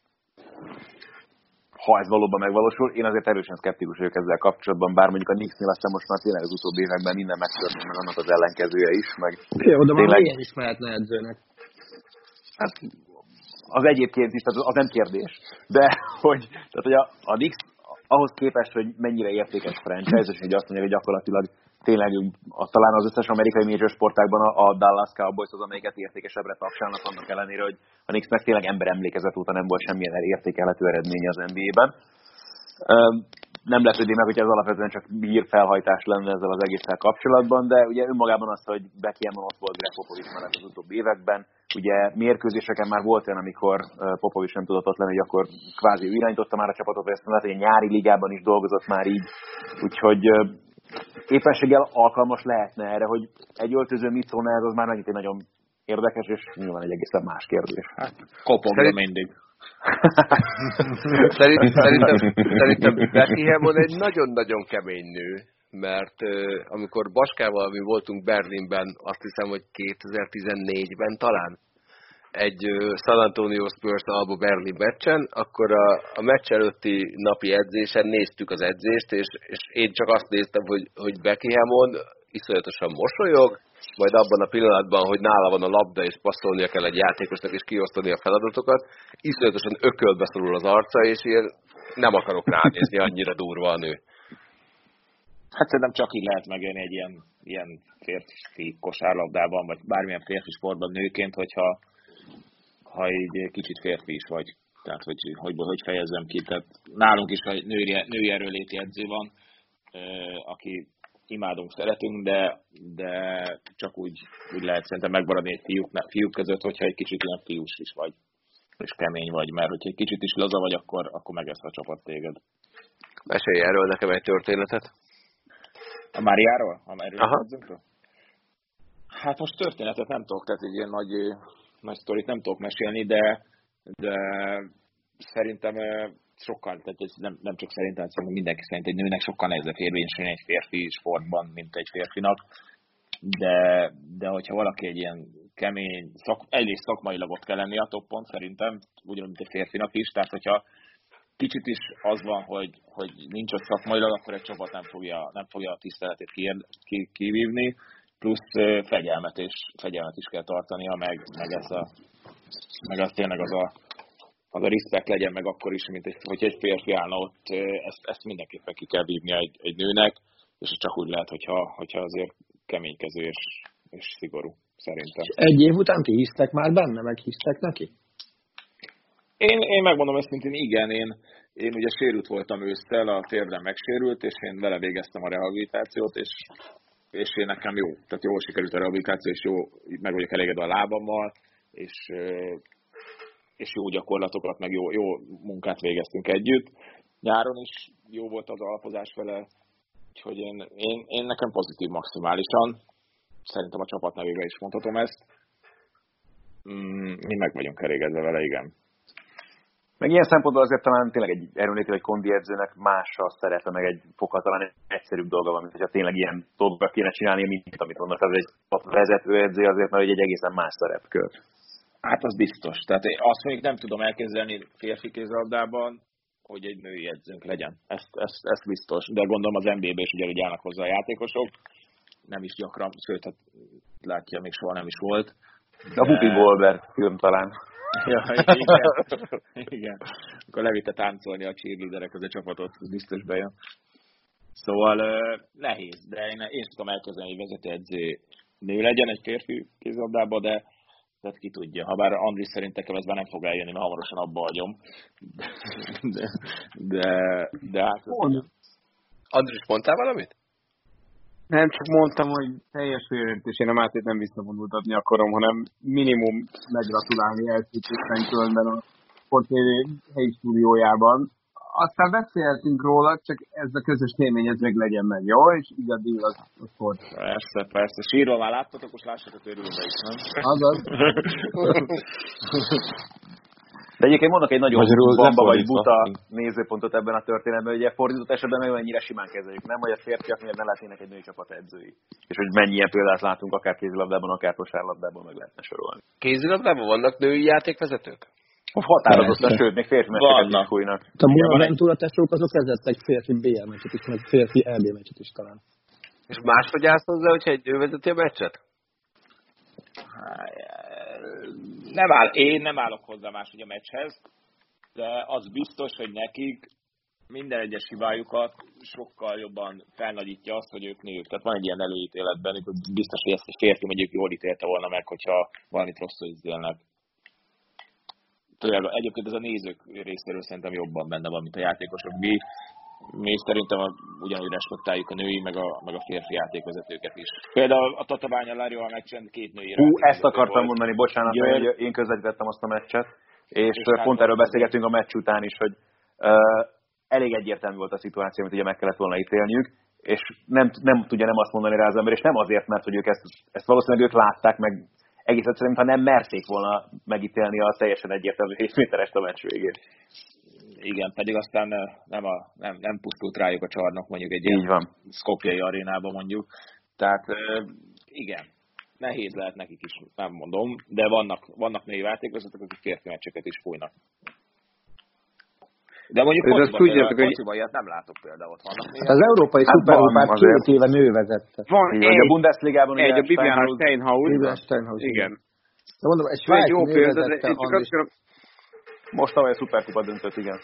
ha ez valóban megvalósul. Én azért erősen szkeptikus vagyok ezzel kapcsolatban, bár mondjuk a Knicksnél aztán most már tényleg az utóbbi években minden megtörtént, meg annak az ellenkezője is. Meg jó, de tényleg... már ilyen is mehetne edzőnek. Hát az egyébként is, tehát az nem kérdés. De hogy a Knicks ahhoz képest, hogy mennyire értékes franchise, és hogy azt mondja, hogy gyakorlatilag tényleg talán az összes amerikai major sportákban a Dallas Cowboys az, amelyiket értékesebbre tapsálnak, annak ellenére, hogy a Knicksnek tényleg emberemlékezet óta nem volt semmilyen értékelhető eredménye az NBA-ben. Nem lepődik meg, hogy ez alapvetően csak hírfelhajtás lenne ezzel az egésszel kapcsolatban, de ugye önmagában az, hogy Becky Hammon ott volt Greg Popovich mellett az utóbbi években. Ugye mérkőzéseken már volt olyan, amikor Popovich nem tudott ott lenni, hogy akkor kvázi ő irányította már a csapatot, vagy azt mondta, hogy a nyári ligában is dolgozott már így. Úgyhogy éppenséggel alkalmas lehetne erre, hogy egy öltöző mit szólna ez, az már megint egy nagyon érdekes, és nyilván egy egészen más kérdés. Hát, kopogja mindig. Szerintem Becky Hammon egy nagyon-nagyon kemény nő, mert amikor Baskával mi voltunk Berlinben, azt hiszem, hogy 2014-ben talán, egy San Antonio Spurs Alba Berlin meccsen, akkor a meccs előtti napi edzésen néztük az edzést, és én csak azt néztem, hogy Becky Hammon iszonyatosan mosolyog, majd abban a pillanatban, hogy nála van a labda, és passzolnia kell egy játékosnak, és kiosztani a feladatokat, iszonyatosan ökölbe szorul az arca, és ilyen nem akarok ránézni, annyira durva a nő. Hát szerintem csak így lehet megélni egy ilyen férfi kosárlabdában, vagy bármilyen férfi sportban nőként, hogyha így kicsit férfi is vagy. Tehát, hogy fejezzem ki. Tehát nálunk is egy női erőléti edző van, aki imádunk, szeretünk, de csak úgy lehet szerintem megmaradni egy fiúk között, hogyha egy kicsit ilyen fiús is vagy, és kemény vagy, mert hogyha egy kicsit is laza vagy, akkor megesz a csapat téged. Mesélj erről nekem egy történetet. A Máriáról? A erőlétedzőnkről? Hát most történetet nem tudok, tehát egy ilyen nagy sztorit nem tudok mesélni, de szerintem sokkal, tehát ez nem csak szerintem mindenki szerint egy nőnek sokkal nehezebb érvényesülni egy férfi sportban, mint egy férfinak, de hogyha valaki egy ilyen kemény, egyrészt szakmailag ott kell lenni a toppon szerintem, ugyanúgy, mint egy férfinak is, tehát hogyha kicsit is az van, hogy nincs ott szakmailag, akkor egy csapat nem fogja a tiszteletét kivívni, plusz fegyelmet is kell tartania, meg az tényleg az a respekt legyen meg akkor is, mint hogyha egy férfi állna ott, ezt mindenképpen ki kell vívnia egy nőnek, és csak úgy lehet, hogyha azért keménykező és szigorú, szerintem. Egy év után ti hisztek már benne, meg hisztek neki? Én megmondom őszintén, igen, én ugye sérült voltam ősszel, a térdem megsérült, és én vele végeztem a rehabilitációt, és én nekem jó, tehát jól sikerült a rehabilitáció, és jó, meg vagyok elégedve a lábammal, és jó gyakorlatokat, meg jó munkát végeztünk együtt. Nyáron is jó volt az alapozás vele, úgyhogy én nekem pozitív maximálisan. Szerintem a csapat nevében is mondhatom ezt. Mi meg vagyunk elégedve vele, igen. Meg ilyen szempontból azért talán tényleg egy erőnléti vagy kondi edzőnek más a szerepe, meg egy fokkal talán egyszerűbb dolga van, mint hogyha tényleg ilyen dolgokat kéne csinálni, mint amit mondanak, az egy vezetőedző azért, mert egy egészen más szerepkör. Hát az biztos. Tehát azt mondjuk nem tudom elképzelni férfi kézilabdában, hogy egy női edzőnk legyen. Ez biztos. De gondolom az NBA-ben is ugyanúgy állnak hozzá a játékosok. Nem is gyakran, sőt, hát látja, még soha nem is volt. De... A Whoopi Goldberg film talán. Ja, igen. Akkor levitte táncolni a cheerleaderek az a csapatot, az biztos bejön. Szóval nehéz, de én is tudom elkezdeni, hogy vezetőedző nő legyen egy férfi kézilabdában, Tehát ki tudja. Habár Andris szerint nekem ez már nem fog eljönni, mert hamarosan abba hagyom. De hát... Andris, mondtál valamit? Nem, csak mondtam, hogy teljes félreértés, én a Mátét nem visszavonultatni akarom, hanem minimum meggratulálni elsőképpen különben a Sport TV helyi stúdiójában. Aztán beszélhetünk róla, csak ez a közös élmény, ez meg legyen meg, jó? És így a díl az sport. Persze. Sírva már láttatok, most lássatok örülve is, nem? Azaz. De egyébként mondok egy nagyon bamba vagy buta nézőpontot ebben a történetben, hogy ugye fordított esetben meg mennyire simán kezeljük, nem? Hogy a férfiak miért ne lehetnének egy női csapat edzői. És hogy mennyi ilyen példát látunk, akár kézilabdában, akár kosárlabdában meg lehetne sorolni. Kézilabdában vannak női játékvezetők? Határozottan, sőt, még férfi meccseket is fújnak. A Bonaventura tesók azok vezettek férfi BL meccset is, meg férfi LB meccset is talán. És máshogy állsz hozzá, hogyha egy nő vezeti a meccset? Én nem állok hozzá máshogy a meccshez, de az biztos, hogy nekik minden egyes hibájukat sokkal jobban felnagyítja azt, hogy ők nők. Tehát van egy ilyen előítélet bennük, hogy biztos, hogy ezt a férfi mondjuk jól ítélte volna meg, hogyha valamit rosszul ízélnek. Egyébként ez a nézők részéről szerintem jobban benne van, mint a játékosok. Mi szerintem ugyanúgy respektáljuk a női, meg a férfi játékvezetőket is. Például a Tatabánya Lárjóval meccsen 2 női. Ezt akartam mondani, bocsánat, hogy én közvetítettem azt a meccset, és pont erről beszélgetünk a meccs után is, hogy elég egyértelmű volt a szituáció, amit ugye meg kellett volna ítélniük, és nem tudja nem azt mondani rá az ember, és nem azért, mert hogy ők ezt valószínűleg ők látták meg, egész egyszerűen, mintha nem merték volna megítélni a teljesen egyértelmű 7 méterest a meccs végén. Igen, pedig aztán nem pusztult rájuk a csarnok mondjuk egy ilyen szkopjai arénában mondjuk. Tehát igen, nehéz lehet nekik is, nem mondom, de vannak női játékvezetők, akik férfi meccseket is fújnak. De mondjuk fociban ilyet nem látok például, ott vannak női. Az európai szuperkupát 2 éve nő vezette. Van a Bundesligában a Bibiana Steinhaus. Igen. De mondom, egy svájci nő vezette most tavaly a szuperkupa döntött, igen.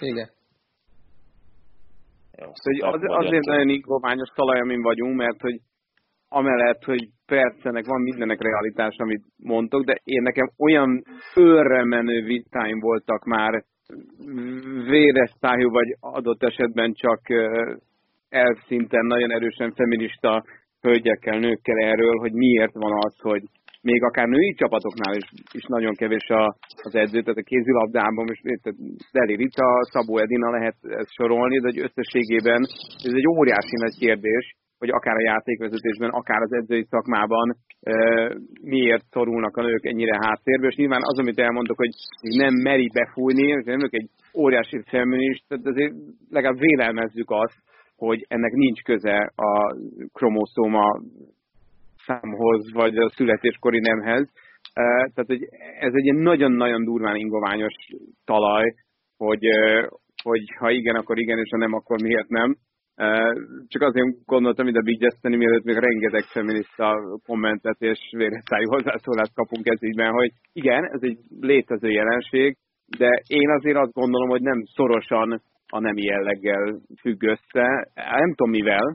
Azért nagyon ingoványos talaj, amin vagyunk, mert hogy amellett, hogy percenek van mindenek realitás, amit mondtok, de én nekem olyan őrre menő vitáim voltak már véres szájú, vagy adott esetben csak elszinten nagyon erősen feminista hölgyekkel, nőkkel erről, hogy miért van az, hogy még akár női csapatoknál is nagyon kevés az edző, tehát a kézilabdában most Deli Rita, Szabó Edina lehet ezt sorolni, de hogy összességében ez egy óriási nagy kérdés, hogy akár a játékvezetésben, akár az edzői szakmában miért szorulnak a nők ennyire háttérbe, és nyilván az, amit elmondok, hogy nem meri befújni, és nem egy óriási feminist, tehát azért legalább vélelmezzük azt, hogy ennek nincs köze a kromoszóma számhoz, vagy a születéskori nemhez. Tehát hogy ez egy nagyon-nagyon durván ingoványos talaj, hogy ha igen, akkor igen, és ha nem, akkor miért nem. Csak azért gondoltam ide vigyeszteni, mielőtt még rengeteg feminista kommentet és véreszájú hozzászólást kapunk ez ígyben, hogy igen, ez egy létező jelenség, de én azért azt gondolom, hogy nem szorosan a nemi jelleggel függ össze. Nem tudom mivel.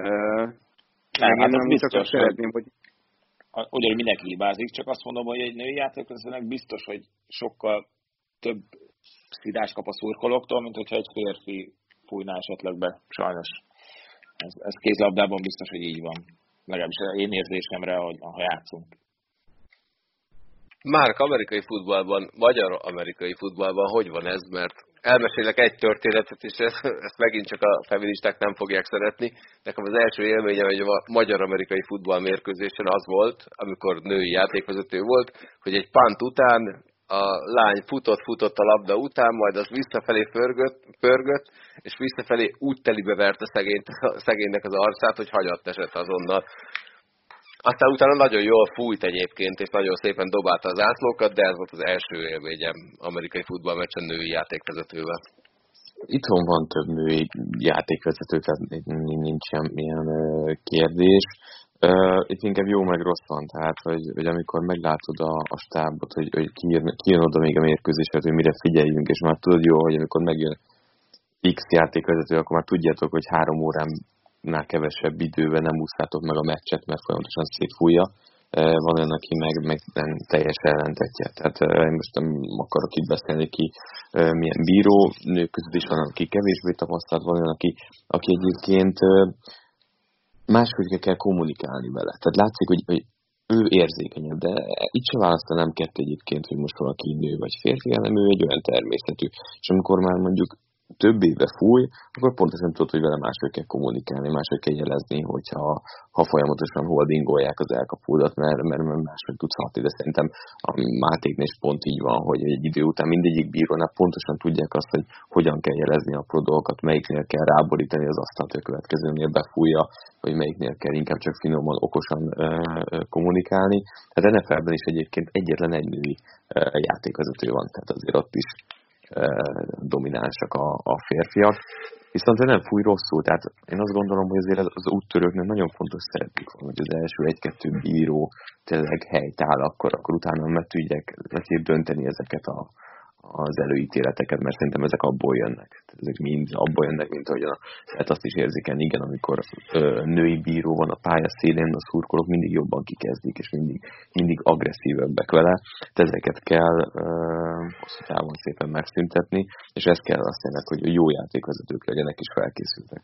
Nem csak szeretném, hogy ugyanúgy mindenki hibázik, csak azt mondom, hogy egy női játékvezetőnek biztos, hogy sokkal több szidás kap a szurkolóktól, mint hogyha egy férfi fújná esetleg be. Sajnos. Ez kézlabdában biztos, hogy így van. Legalábbis én érzésemre, ha játszunk. Márk, amerikai futballban, magyar-amerikai futballban hogy van ez? Mert elmesélek egy történetet, és ezt megint csak a feministák nem fogják szeretni. Nekem az első élményem egy magyar-amerikai futballmérkőzésen az volt, amikor női játékvezető volt, hogy egy punt után a lány futott a labda után, majd az visszafelé pörgött, és visszafelé úgy telibe verte szegénynek az arcát, hogy hagyat esett azonnal. Aztán utána nagyon jól fújt egyébként, és nagyon szépen dobálta az átlókat, de ez volt az első élményem amerikai futballmeccsen női játékvezetővel. Itthon van több női játékvezető, tehát nincs ilyen kérdés. Itt inkább jó meg rossz van, tehát hogy amikor meglátod a stábot, hogy ki jön oda még a mérkőzésre, hogy mire figyeljünk, és már tudod jó, hogy amikor megjön X játékvezető, akkor már tudjátok, hogy 3 óránál kevesebb időben nem úsztátok meg a meccset, mert folyamatosan szétfújja. van olyan, aki meg nem teljes ellentetje. Tehát én most nem akarok itt beszélni ki milyen bíró, nők között is van, aki kevésbé tapasztalt, van olyan, aki egyébként máshogy kell kommunikálni vele. Tehát látszik, hogy ő érzékenyebb, de itt se választanám ketté egyébként, hogy most valaki nő vagy férfi, hanem ő egy olyan természetű. És amikor már mondjuk több éve fúj, akkor pontosan tudod, hogy vele máshogy kell kommunikálni, máshogy kell jelezni, ha folyamatosan holdingolják az elkapódat, mert máshogy tudsz hatni. De szerintem a Mátéknél is pont így van, hogy egy idő után mindegyik bírónál pontosan tudják azt, hogy hogyan kell jelezni apró dolgokat, melyiknél kell ráborítani az asztalt, hogy a következőnél befújja, vagy melyiknél kell inkább csak finoman, okosan kommunikálni. Tehát NFL-ben is egyébként egyetlen egy női játékvezető van, tehát azért ott is dominánsak a férfiak. Viszont nem fúj rosszul, tehát én azt gondolom, hogy azért az úttörőknek nagyon fontos szerepük van, hogy az első egy-kettő bíró tényleg helytáll, akkor utána meg tudják dönteni ezeket az előítéleteket, mert szerintem ezek abból jönnek. Tehát ezek mind abból jönnek, mint ahogyan hát azt is érzékelni, igen, amikor női bíró van a pálya szélén, a szurkolók mindig jobban kikezdik, és mindig agresszívebbek vele. Tehát ezeket kell hosszú távon szépen megszüntetni, és ez kell azt jelenti, hogy jó játékvezetők legyenek és felkészültek.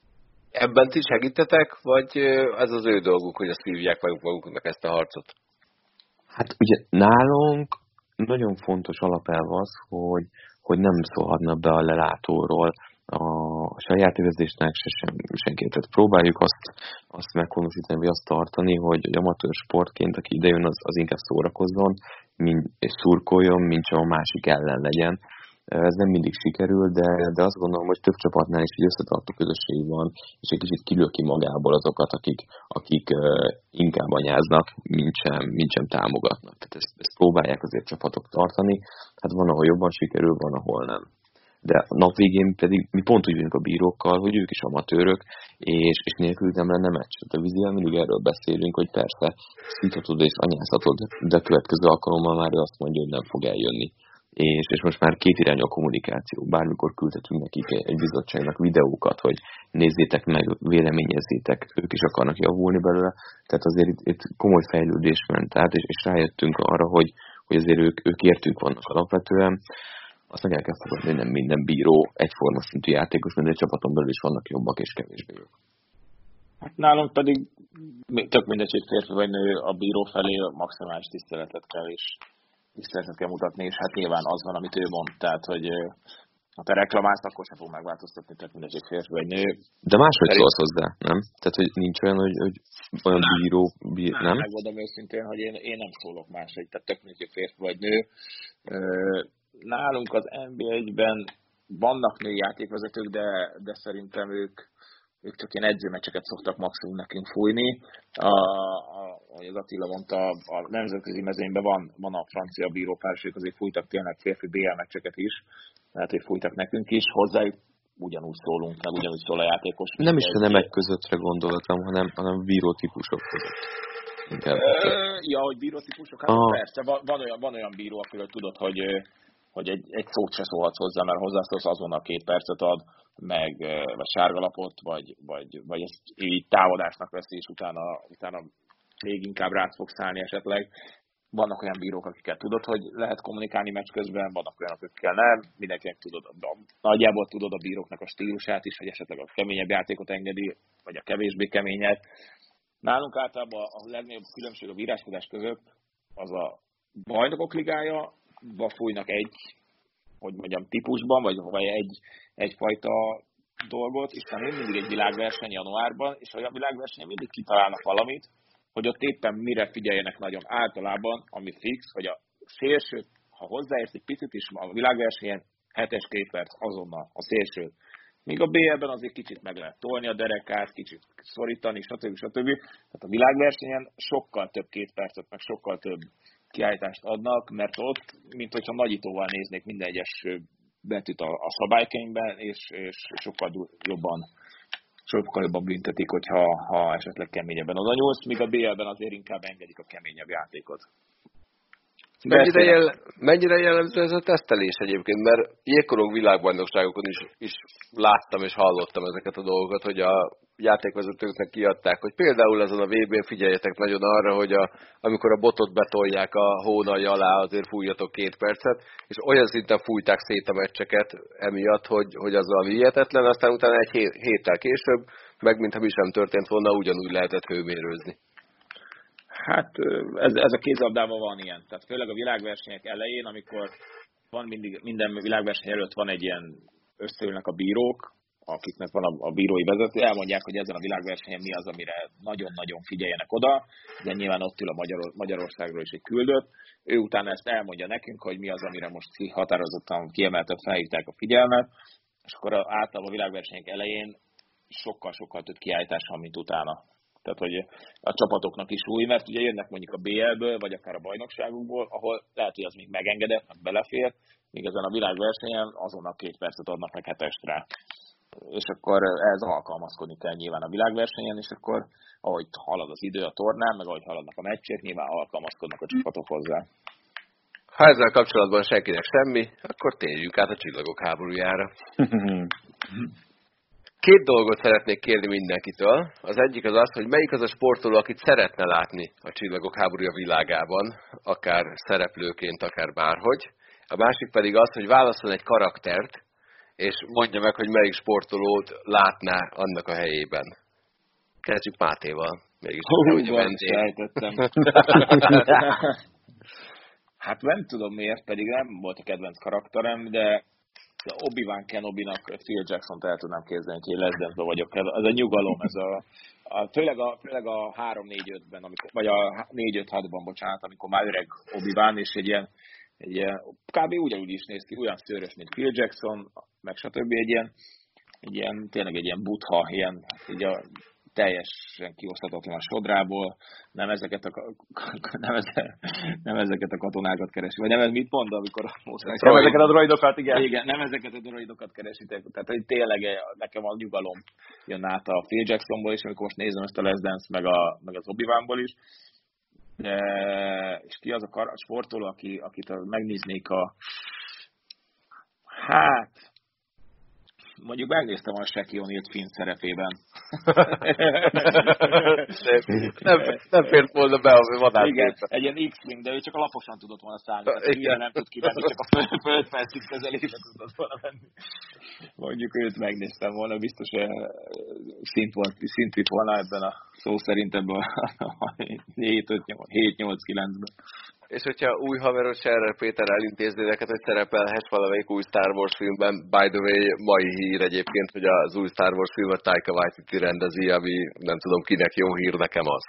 Ebben ti segítetek, vagy ez az ő dolguk, hogy azt hívják maguknak ezt a harcot? Hát ugye nálunk nagyon fontos alapelv az, hogy nem szólhatnak be a lelátóról a saját érzésnek senki. Tehát próbáljuk azt meghonosítani, vagy azt tartani, hogy egy amatőr sportként, aki idejön, az inkább szórakozzon, és szurkoljon, mint csak a másik ellen legyen. Ez nem mindig sikerül, de azt gondolom, hogy több csapatnál is egy összetartó közösség van, és egy kicsit kilöki magából azokat, akik inkább anyáznak, mint sem támogatnak. Tehát ezt próbálják azért csapatok tartani. Hát van, ahol jobban sikerül, van, ahol nem. De a nap végén pedig mi pont úgy vagyunk a bírókkal, hogy ők is amatőrök, és nélkülük nem lenne meccs. A vízivel mindig erről beszélünk, hogy persze szíthatod és anyázhatod, de a következő alkalommal már ő azt mondja, hogy nem fog eljönni. És most már két irányú a kommunikáció. Bármikor küldhetünk nekik egy bizottságnak videókat, hogy nézzétek meg, véleményezzétek, ők is akarnak javulni belőle. Tehát azért itt komoly fejlődés ment át, és rájöttünk arra, hogy azért ők értünk vannak alapvetően. Azt meg el kell fogadni, hogy nem minden bíró egyforma szintű játékos, mert egy csapaton belül is vannak jobbak és kevésbé jók. Hát nálunk pedig tök mindegy, hogy férfi vagy nő, a bíró felé maximális tiszteletet kell és tiszteletet kell mutatni, és hát nyilván az van, amit ő mond. Tehát, hogy ha te reklamálsz, akkor sem fog megváltoztatni, tehát mindegy, hogy férfi vagy nő. De máshogy szólsz hozzá, nem? Tehát, hogy nincs olyan, hogy olyan bíró, nem? Megmondom őszintén, hogy én nem szólok máshogy, tehát tök mindegy, hogy férfi vagy nő. Nálunk az NB1-ben vannak női játékvezetők, de szerintem ők csak ilyen edzőmeccseket szoktak maximum nekünk fújni. Ahogy az Attila mondta, a nemzetközi mezőnyben van a francia bírópársok, azért fújtak tényleg férfi BL meccseket is, lehet, hogy fújtak nekünk is, hozzájuk ugyanúgy szólunk, meg ugyanúgy szól a játékos. Nem is a nemek közöttre gondoltam, hanem bírótípusok között. Ja, hogy bírótípusok, hát persze, van olyan bíró, akiről tudod, hogy egy szót se szólhatsz hozzá, mert hozzászólsz azonnal 2 percet ad, vagy sárgalapot, vagy ezt így támadásnak veszi, és utána még inkább rád fog szállni esetleg. Vannak olyan bírók, akikkel tudod, hogy lehet kommunikálni meccs közben, vannak olyanok, akikkel nem, mindenkinek tudod, nagyjából tudod a bíróknak a stílusát is, hogy esetleg a keményebb játékot engedi, vagy a kevésbé keményet. Nálunk általában a legnagyobb különbség a bíráskodás között az a bajnokok ligája, fújnak hogy mondjam, típusban, vagy egyfajta dolgot, és van mindig egy világverseny januárban, és a világversenyen mindig kitalálnak valamit, hogy ott éppen mire figyeljenek nagyon. Általában, ami fix, hogy a szélső, ha hozzáérsz egy picit is, a világversenyen 7-es 2 perc azonnal a szélső. Míg a BL-ben azért kicsit meg lehet tolni a derekát, kicsit szorítani, stb. Tehát a világversenyen sokkal több 2 percet, meg sokkal több kiállítást adnak, mert ott, mint hogyha nagyítóval néznék minden egyes betűt a szabálykönyvben, és sokkal jobban büntetik, ha esetleg keményebben oda nyúlsz, míg a BL-ben azért inkább engedik a keményebb játékot. Mennyire jellemző ez a tesztelés egyébként, mert jégkorong világbajnokságokon is láttam és hallottam ezeket a dolgokat, hogy a játékvezetőknek kiadták, hogy például ezen a VB-n figyeljetek nagyon arra, hogy amikor a botot betolják a hónaj alá, azért fújjatok 2 percet, és olyan szinten fújták szét a meccseket emiatt, hogy az valami hihetetlen, aztán utána egy héttel később, meg mintha mi sem történt volna, ugyanúgy lehetett hőmérőzni. Hát ez a kézlabdában van ilyen. Tehát főleg a világversenyek elején, amikor van minden világverseny előtt van egy ilyen, összeülnek a bírók, akiknek van a bírói vezető, elmondják, hogy ezen a világversenyen mi az, amire nagyon-nagyon figyeljenek oda, de nyilván ott ül a Magyarországról is egy küldött. Ő utána ezt elmondja nekünk, hogy mi az, amire most határozottan kiemelten felhívták a figyelmet, és akkor általában a világversenyek elején sokkal-sokkal több kiállítás van, mint utána. Tehát, hogy a csapatoknak is új, mert ugye jönnek mondjuk a BL-ből, vagy akár a bajnokságukból, ahol lehet, hogy az még megengedett, meg belefér, míg ezen a világversenyen azonnal 2 percet adnak meg 7-est rá. És akkor ehhez alkalmazkodni kell nyilván a világversenyen, és akkor ahogy halad az idő a tornán, meg ahogy haladnak a meccsek, nyilván alkalmazkodnak a csapatok hozzá. Ha ezzel kapcsolatban senkinek semmi, akkor térjünk át a Csillagok háborújára. 2 dolgot szeretnék kérni mindenkitől. Az egyik az, hogy melyik az a sportoló, akit szeretne látni a Csillagok háborúja világában, akár szereplőként, akár bárhogy. A másik pedig az, hogy válasszon egy karaktert, és mondja meg, hogy melyik sportolót látná annak a helyében. Kezdjük Mátéval. Mégis sejtettem. Hát nem tudom miért, pedig nem volt a kedvenc karakterem, de Obi-Wan Kenobi-nak Phil Jackson-t el tudnám képzelni, hogy Last Dance-ben vagyok. Ez a nyugalom, főleg a 3-4-5-ben, vagy a 4-5-6-ban, bocsánat, amikor már öreg Obi-Wan, és egy ilyen kb. Ugyanúgy is néz ki, olyan szőrös, mint Phil Jackson, meg stb. Tényleg egy ilyen butha, így a teljesen kiosztatatlan a sodrából, nem ezeket a katonákat keresi. Vagy nem ez mit mond, amikor nem ezeket a droidokat, igen. Igen, nem ezeket a droidokat keresitek. Tehát hogy tényleg nekem a nyugalom jön át a Phil Jacksonból is, amikor most nézem ezt a Last Dance, meg az Obi-Wanból is. És ki az a sportoló, akit megnéznék mondjuk megnéztem a Shaquille O'Neal Finn szerepében. nem fért volna be a vadászgépbe. Igen, egy ilyen X-Wing, de ő csak alaposan tudott volna szállni. Tehát nem tud kivenni, csak a földfelszín közelébe tudott volna menni. Mondjuk őt megnéztem volna, biztos szint vitt volna ebben a szó szerint ebben a 7-8-9-ben. És hogyha új haveros Scherer Péter elintézni neked, hogy szerepelhess valamelyik új Star Wars filmben, by the way, mai hír egyébként, hogy az új Star Wars filmet Taika Waititi rendezi, ami nem tudom kinek jó hír, nekem az.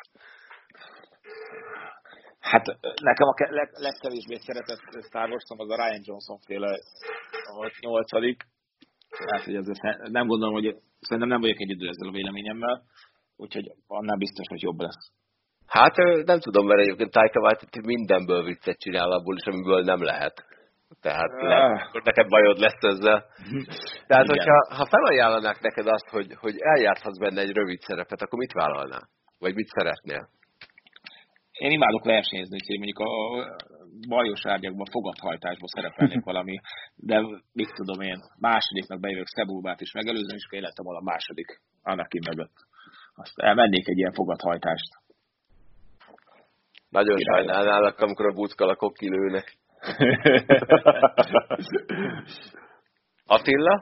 Hát nekem a legkevésbé szeretett Star Wars-om az a Ryan Johnson féle 8. Hát, hogy nem gondolom, hogy szerintem nem vagyok egyedül ezzel a véleményemmel, úgyhogy annál biztos, hogy jobb lesz. Hát nem tudom, mert egyébként Taika Waititi mindenből viccet csinál abból is, amiből nem lehet. Tehát akkor neked bajod lesz ezzel. Tehát, hogyha felajánlanák neked azt, hogy eljátszhatsz benne egy rövid szerepet, akkor mit vállalnál? Vagy mit szeretnél? Én imádok versenyezni, úgyhogy mondjuk a bajos árnyakban, fogathajtásban szerepelnék valami, de mit tudom én, másodiknak bejövök Szebulbát is megelőzni, és akkor életem volna a második Anakin mögött. Azt elmennék egy ilyen fogathajtást. Nagyon sajnálnálak, amikor a buckalakok kilőnek. Attila?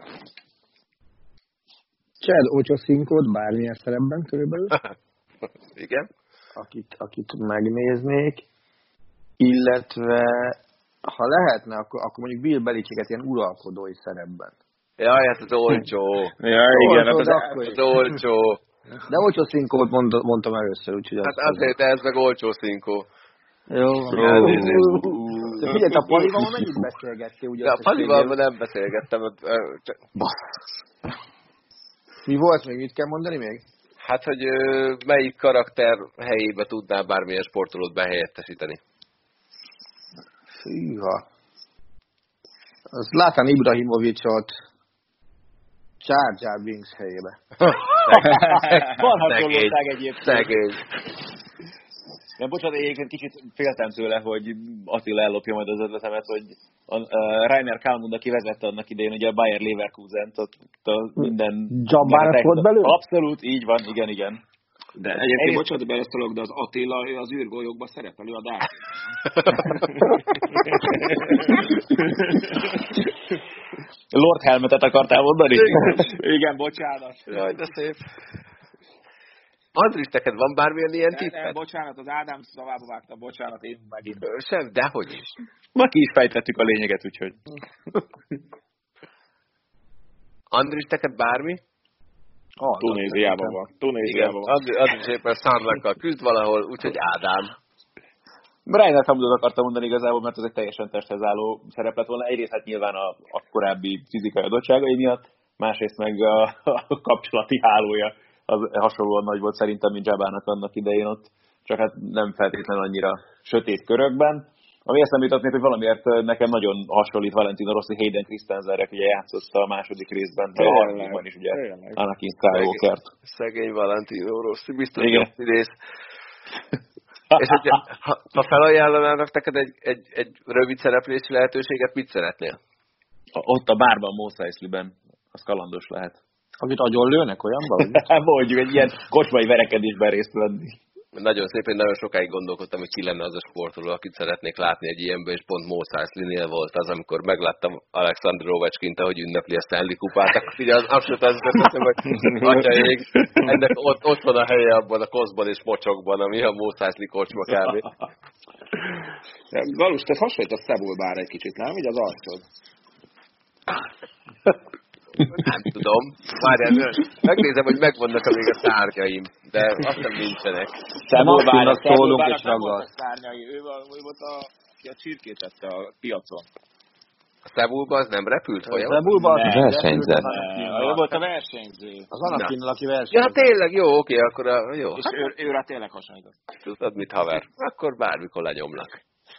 Chad Ochocinco-t bármilyen szerepben körülbelül. Igen. Akit megnéznék, illetve ha lehetne, akkor mondjuk Bill Belichicket ilyen uralkodói szerepben. Jaj, hát az olcsó. Ja, igen, az olcsó. De Ochocinco-t mondtam először, úgyhogy... Hát azért, ez meg olcsó Cinco. Jó. De figyelj, a Palival mennyit beszélgettél? Ugye a Palival nem beszélgettem. Mi volt még? Mit kell mondani még? Hát, hogy melyik karakter helyébe tudnál bármilyen sportolót behelyettesíteni? Fűha. Az Zlatan Ibrahimovićot Jar Jar Binks helyébe. Van hasonlóság egyébként. Szegény. Ja, bocsánat, én kicsit féltem tőle, hogy Attila ellopja majd az ötletemet, hogy Rainer Kallmund, aki vezette annak idején, ugye a Bayer Leverkusent, ott minden... Dzsambára volt belőle? Abszolút, így van, igen. De egyébként bocsánat, beleszólok, de az Attila, ő az űrgolyókban szerepelő a Darth. Lord Helmetet akartál mondani? Igen, bocsánat. Jaj, de szép. Andris, neked van bármilyen ilyen tipped? Bocsánat, az Ádám szavába vágtam, bocsánat, én megint. Sem, dehogy is. Ma ki is fejtettük a lényeget, úgyhogy. Andris, neked bármi? Tunéziában van. Andris éppen Sandlakkal küzd valahol, úgyhogy Ádám. Rainer Kallmundot akartam mondani igazából, mert ez egy teljesen testhez álló szerep lett volna. Egyrészt hát nyilván a korábbi fizikai adottságai miatt, másrészt meg a kapcsolati hálója az hasonlóan nagy volt szerintem, mint Jabának annak idején ott, csak hát nem feltétlenül annyira sötét körökben. Ami eszembe jutott még, hogy valamiért nekem nagyon hasonlít Valentino Rossi Hayden Christensenre, ugye játszotta a második részben, de a harmadikban is ugye Anakin Skywalkert. Szegény Valentino Rossi, biztos jobb rész. És ha felajánlanának neked egy rövid szereplési lehetőséget, mit szeretnél? Ott a bárban, Mos Eisley-ben, az kalandos lehet. Amit agyon lőnek, olyanban? Mondjuk egy ilyen kocsmai verekedésben részt venni. Nagyon szépen, nagyon sokáig gondolkodtam, hogy ki lenne az a sportoló, akit szeretnék látni egy ilyenben, és pont Mos Eisley-nél volt az, amikor megláttam Alexander Ovechkint, hogy ünnepli a Stanley kupát, akkor ugye az abszolút az teszem, hogy atyaég, ennek ott van a helye abban a koszban és mocsokban, ami a Mos Eisley kocsma kb. Galus, te hasonlítasz Sebulbára egy kicsit, nem? Így az arcod. Nem tudom. Várjál, megnézem, hogy megvannak még a szárnyaim, de azt nem nincsenek. Sebulbára szólunk és ragad. Ő volt aki a csirkét tette a piacon. A Sebulba az nem repült folyamatosan? Sebulba az versenyzett. Ő volt a versenyző. Az Anakinnal, aki versenyző. Ja, tényleg, jó, oké, akkor jó. És ő rá tényleg hasonlított. Tudod mit, haver? Akkor bármikor lenyomlak.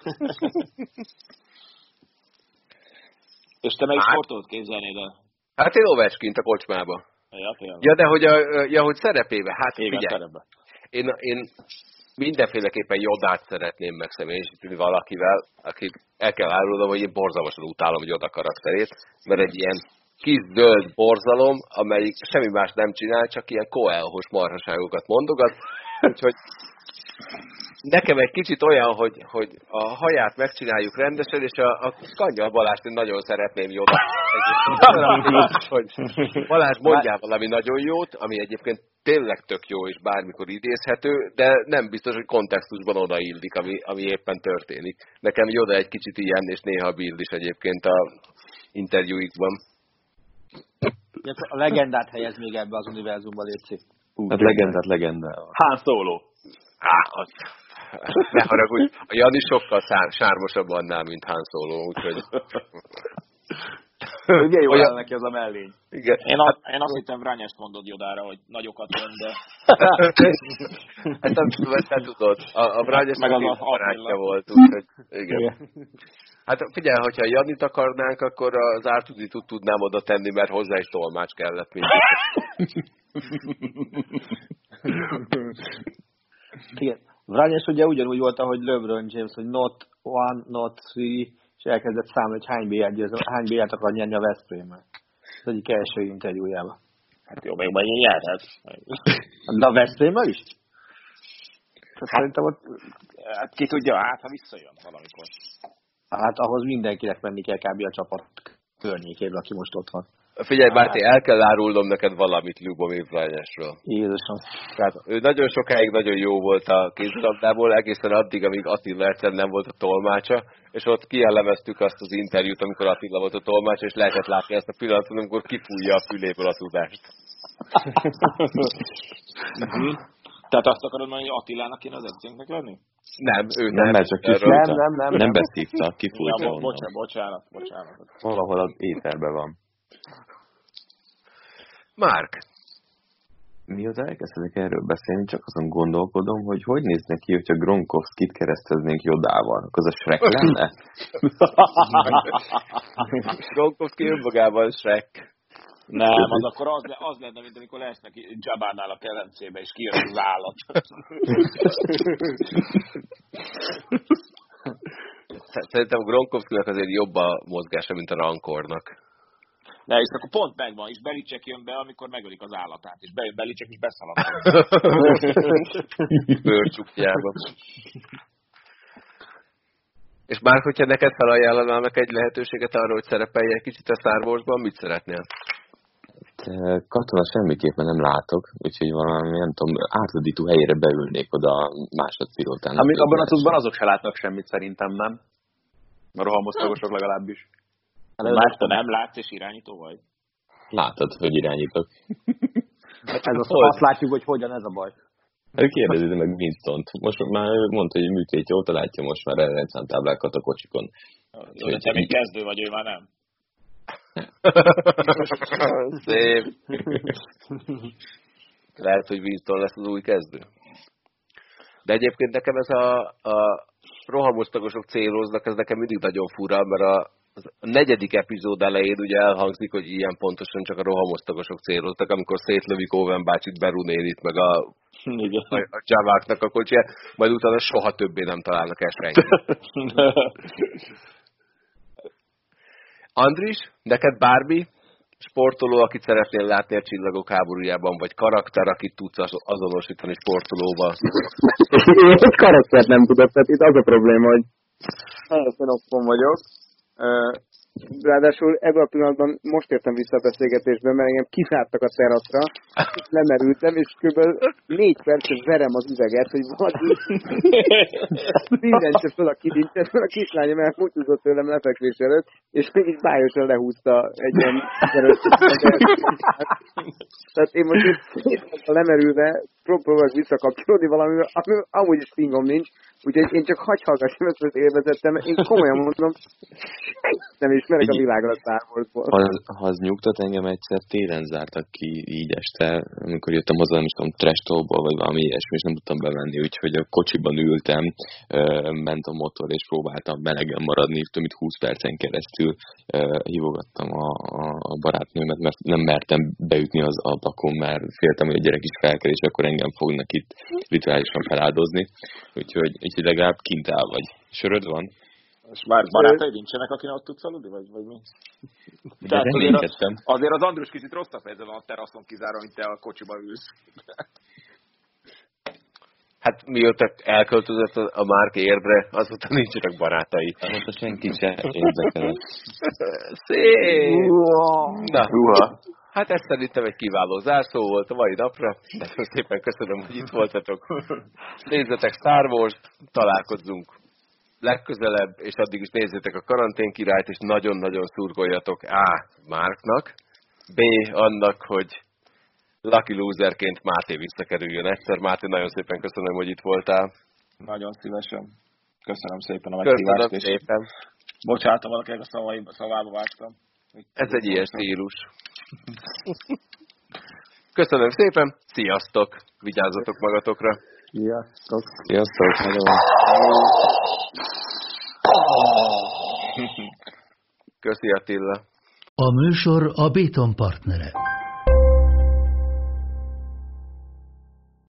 És te melyik sportot képzelnéd el? Hát én Ovechkint a kocsmába. Ja, ja, de hogy szerepébe, hát igen, figyelj. Én mindenféleképpen Jodát szeretném megszemélyesíteni valakivel, akit el kell árulnom, hogy én borzalmasan utálom Yoda karakterét, mert egy ilyen kis zöld borzalom, amelyik semmi más nem csinál, csak ilyen koelhos marhaságokat mondogat, úgyhogy nekem egy kicsit olyan, hogy a haját megcsináljuk rendesen, és a Kanyar Balást én nagyon szeretném Yoda. Hogy Balázs mondjál valami nagyon jót, ami egyébként tényleg tök jó és bármikor idézhető, de nem biztos, hogy kontextusban odaillik, ami éppen történik. Nekem Yoda egy kicsit ilyen, és néha Bill is egyébként a interjúikban. A legendát helyez még ebbe az univerzumba, létszik. Hát legenda. Han Solo. Ne haragudj, a Jani sokkal sármosabb annál, mint Han Solo, úgyhogy... Ugye jól áll neki az a mellény. Igen. Én azt hittem, Vrányást mondod Jodára, hogy nagyokat mond, de... Hát nem tudod. A Vrányás meg a barátja volt, úgyhogy igen. Hát figyelj, hogyha Janit akarnánk, akkor az R2-D2-t tudnám oda tenni, mert hozzá is tolmács kellett mindig. Igen. Vrányás ugye ugyanúgy volt, ahogy LeBron James, hogy not one, not three, és elkezdett számolni, hogy hány BL-t akar nyerni a Veszprémmel. Az egyik első interjújában. Hát jó, még majd nyerhet. De a Veszprémmel is? Szerintem ott... Hát ki tudja, hát ha visszajön valamikor. Hát ahhoz mindenkinek menni kell kb. A csapat környékéből, aki most ott van. Figyelj, Márti, el kell árulnom neked valamit Ljubomir Vrányásról. Jézusom. Tehát ő nagyon sokáig nagyon jó volt a kézilabdából, egészen addig, amíg Attila egyszer nem volt a tolmácsa, és ott kielemeztük azt az interjút, amikor Attila volt a tolmácsa, és lehetett látni ezt a pillanatot, amikor kifújja a füléből a tudást. Tehát azt akarod mondani, hogy Attilának kéne az edzőnknek lenni? Nem, ő nem. Mert csak kifújta. Nem beszívta, kifújta. Ja, bocsánat. Valahol az éterben van. Márk. Mióta elkezdtek erről beszélni, csak azon gondolkodom, hogy néz neki, hogyha Gronkowskit kereszteznénk Jodával, akkor az a Shrek lenne? Gronkowski önmagában Shrek. Nem, az akkor az lenne, mint amikor lesznek Jabánál a kerencébe, és kijön az állat. Szerintem Gronkowskinak azért jobb a mozgása, mint a Rancornak. Ne, és akkor pont megvan, és Belichick jön be, amikor megölik az állatát, és bejön Belichick, és beszalad. Bőrcsukjába. És már, hogyha neked felajánlanának egy lehetőséget arra, hogy szerepelj egy kicsit a Star Warsban, mit szeretnél? Katona semmiképpen nem látok, úgyhogy valami, nem tudom, átadító helyére beülnék oda másodpilótának. Amíg abban a tudban azok se látnak semmit, szerintem nem. A rohamosztagosok legalábbis. Már te nem látsz, és irányító vagy? Látod, hogy irányítok. Ez azt látjuk, hogy hogyan ez a baj. Kérdezi meg Winston-t. Most már mondta, hogy műtét óta látja most már rendszámtáblákat a kocsikon. De te még kezdő vagy, ő már nem. Szép. Lehet, hogy Winston lesz az új kezdő. De egyébként nekem ez a rohamosztagosok céloznak, ez nekem mindig nagyon fura, mert a negyedik epizód elején ugye elhangzik, hogy ilyen pontosan csak a rohamosztagosok céloztak, amikor szétlövik Owen bácsit, Beru nénit, meg a Javáknak a kocsiját, majd utána soha többé nem találnak el senkit. Andris, neked bármi sportoló, akit szeretnél látni a Csillagok háborújában, vagy karakter, akit tudsz azonosítani sportolóval? Én egy karaktert nem tudok, tehát itt az a probléma, hogy nagyon otthon vagyok. Ráadásul ebben a pillanatban most értem vissza a beszélgetésben, mert engem kiszártak a teraszra, lemerültem, és kb. 4 percig verem az üveget, hogy valaki mindent fel a kidincset, a kislányom elmúcsúzott tőlem lefekvés előtt, és mégis bájosan lehúzta egy ilyen Tehát én most itt lemerülve próbálok visszakapcsolódni valamivel, ami amúgy is fingom nincs, úgyhogy én csak hagyhallgassam ezt az élvezettem, én komolyan mondom, nem ismerek a világra a Star Warsból. Ha az nyugtat, engem egyszer télen zártak ki így este, amikor jöttem haza, nem is tudom, Trestolból, vagy valami ilyesmi, és nem tudtam bevenni, úgyhogy a kocsiban ültem, ment a motor, és próbáltam melegen maradni, több mint 20 percen keresztül hívogattam a barátnőmet, mert nem mertem beütni az ablakon, mert féltem, hogy a gyerek is felkel, és akkor engem fognak itt rituálisan feláldozni, úgyhogy legalább kint áll vagy. Söröd van? És már barátaid nincsenek, akinek ott tudsz aludni, vagy mi? Tehát azért az Andrus kicsit rosszabb helyzetben van a teraszon kizáróan, mint te a kocsiba ülsz. Hát mióta elköltözött a Márk Érdre, azóta nincsenek barátai. Azóta senki se érdekel. Szép! Na, hát ez szerintem egy kiváló zárszó volt a mai napra. Nagyon szépen köszönöm, hogy itt voltatok. Nézzetek Star Wars-t, találkozzunk legközelebb, és addig is nézzétek a Karantén Királyt, és nagyon-nagyon szurkoljatok A. Márknak, B. annak, hogy lucky loserként Máté visszakerüljön egyszer. Máté, nagyon szépen köszönöm, hogy itt voltál. Nagyon szívesen. Köszönöm szépen a meghívást. Köszönöm szépen. Bocsánatom, valakinek a szavába vágtam. Ez egy ilyen stílus. Köszönöm szépen, sziasztok! Vigyázzatok magatokra! Sziasztok! Sziasztok! Köszi Attila! A műsor a Béton partnere.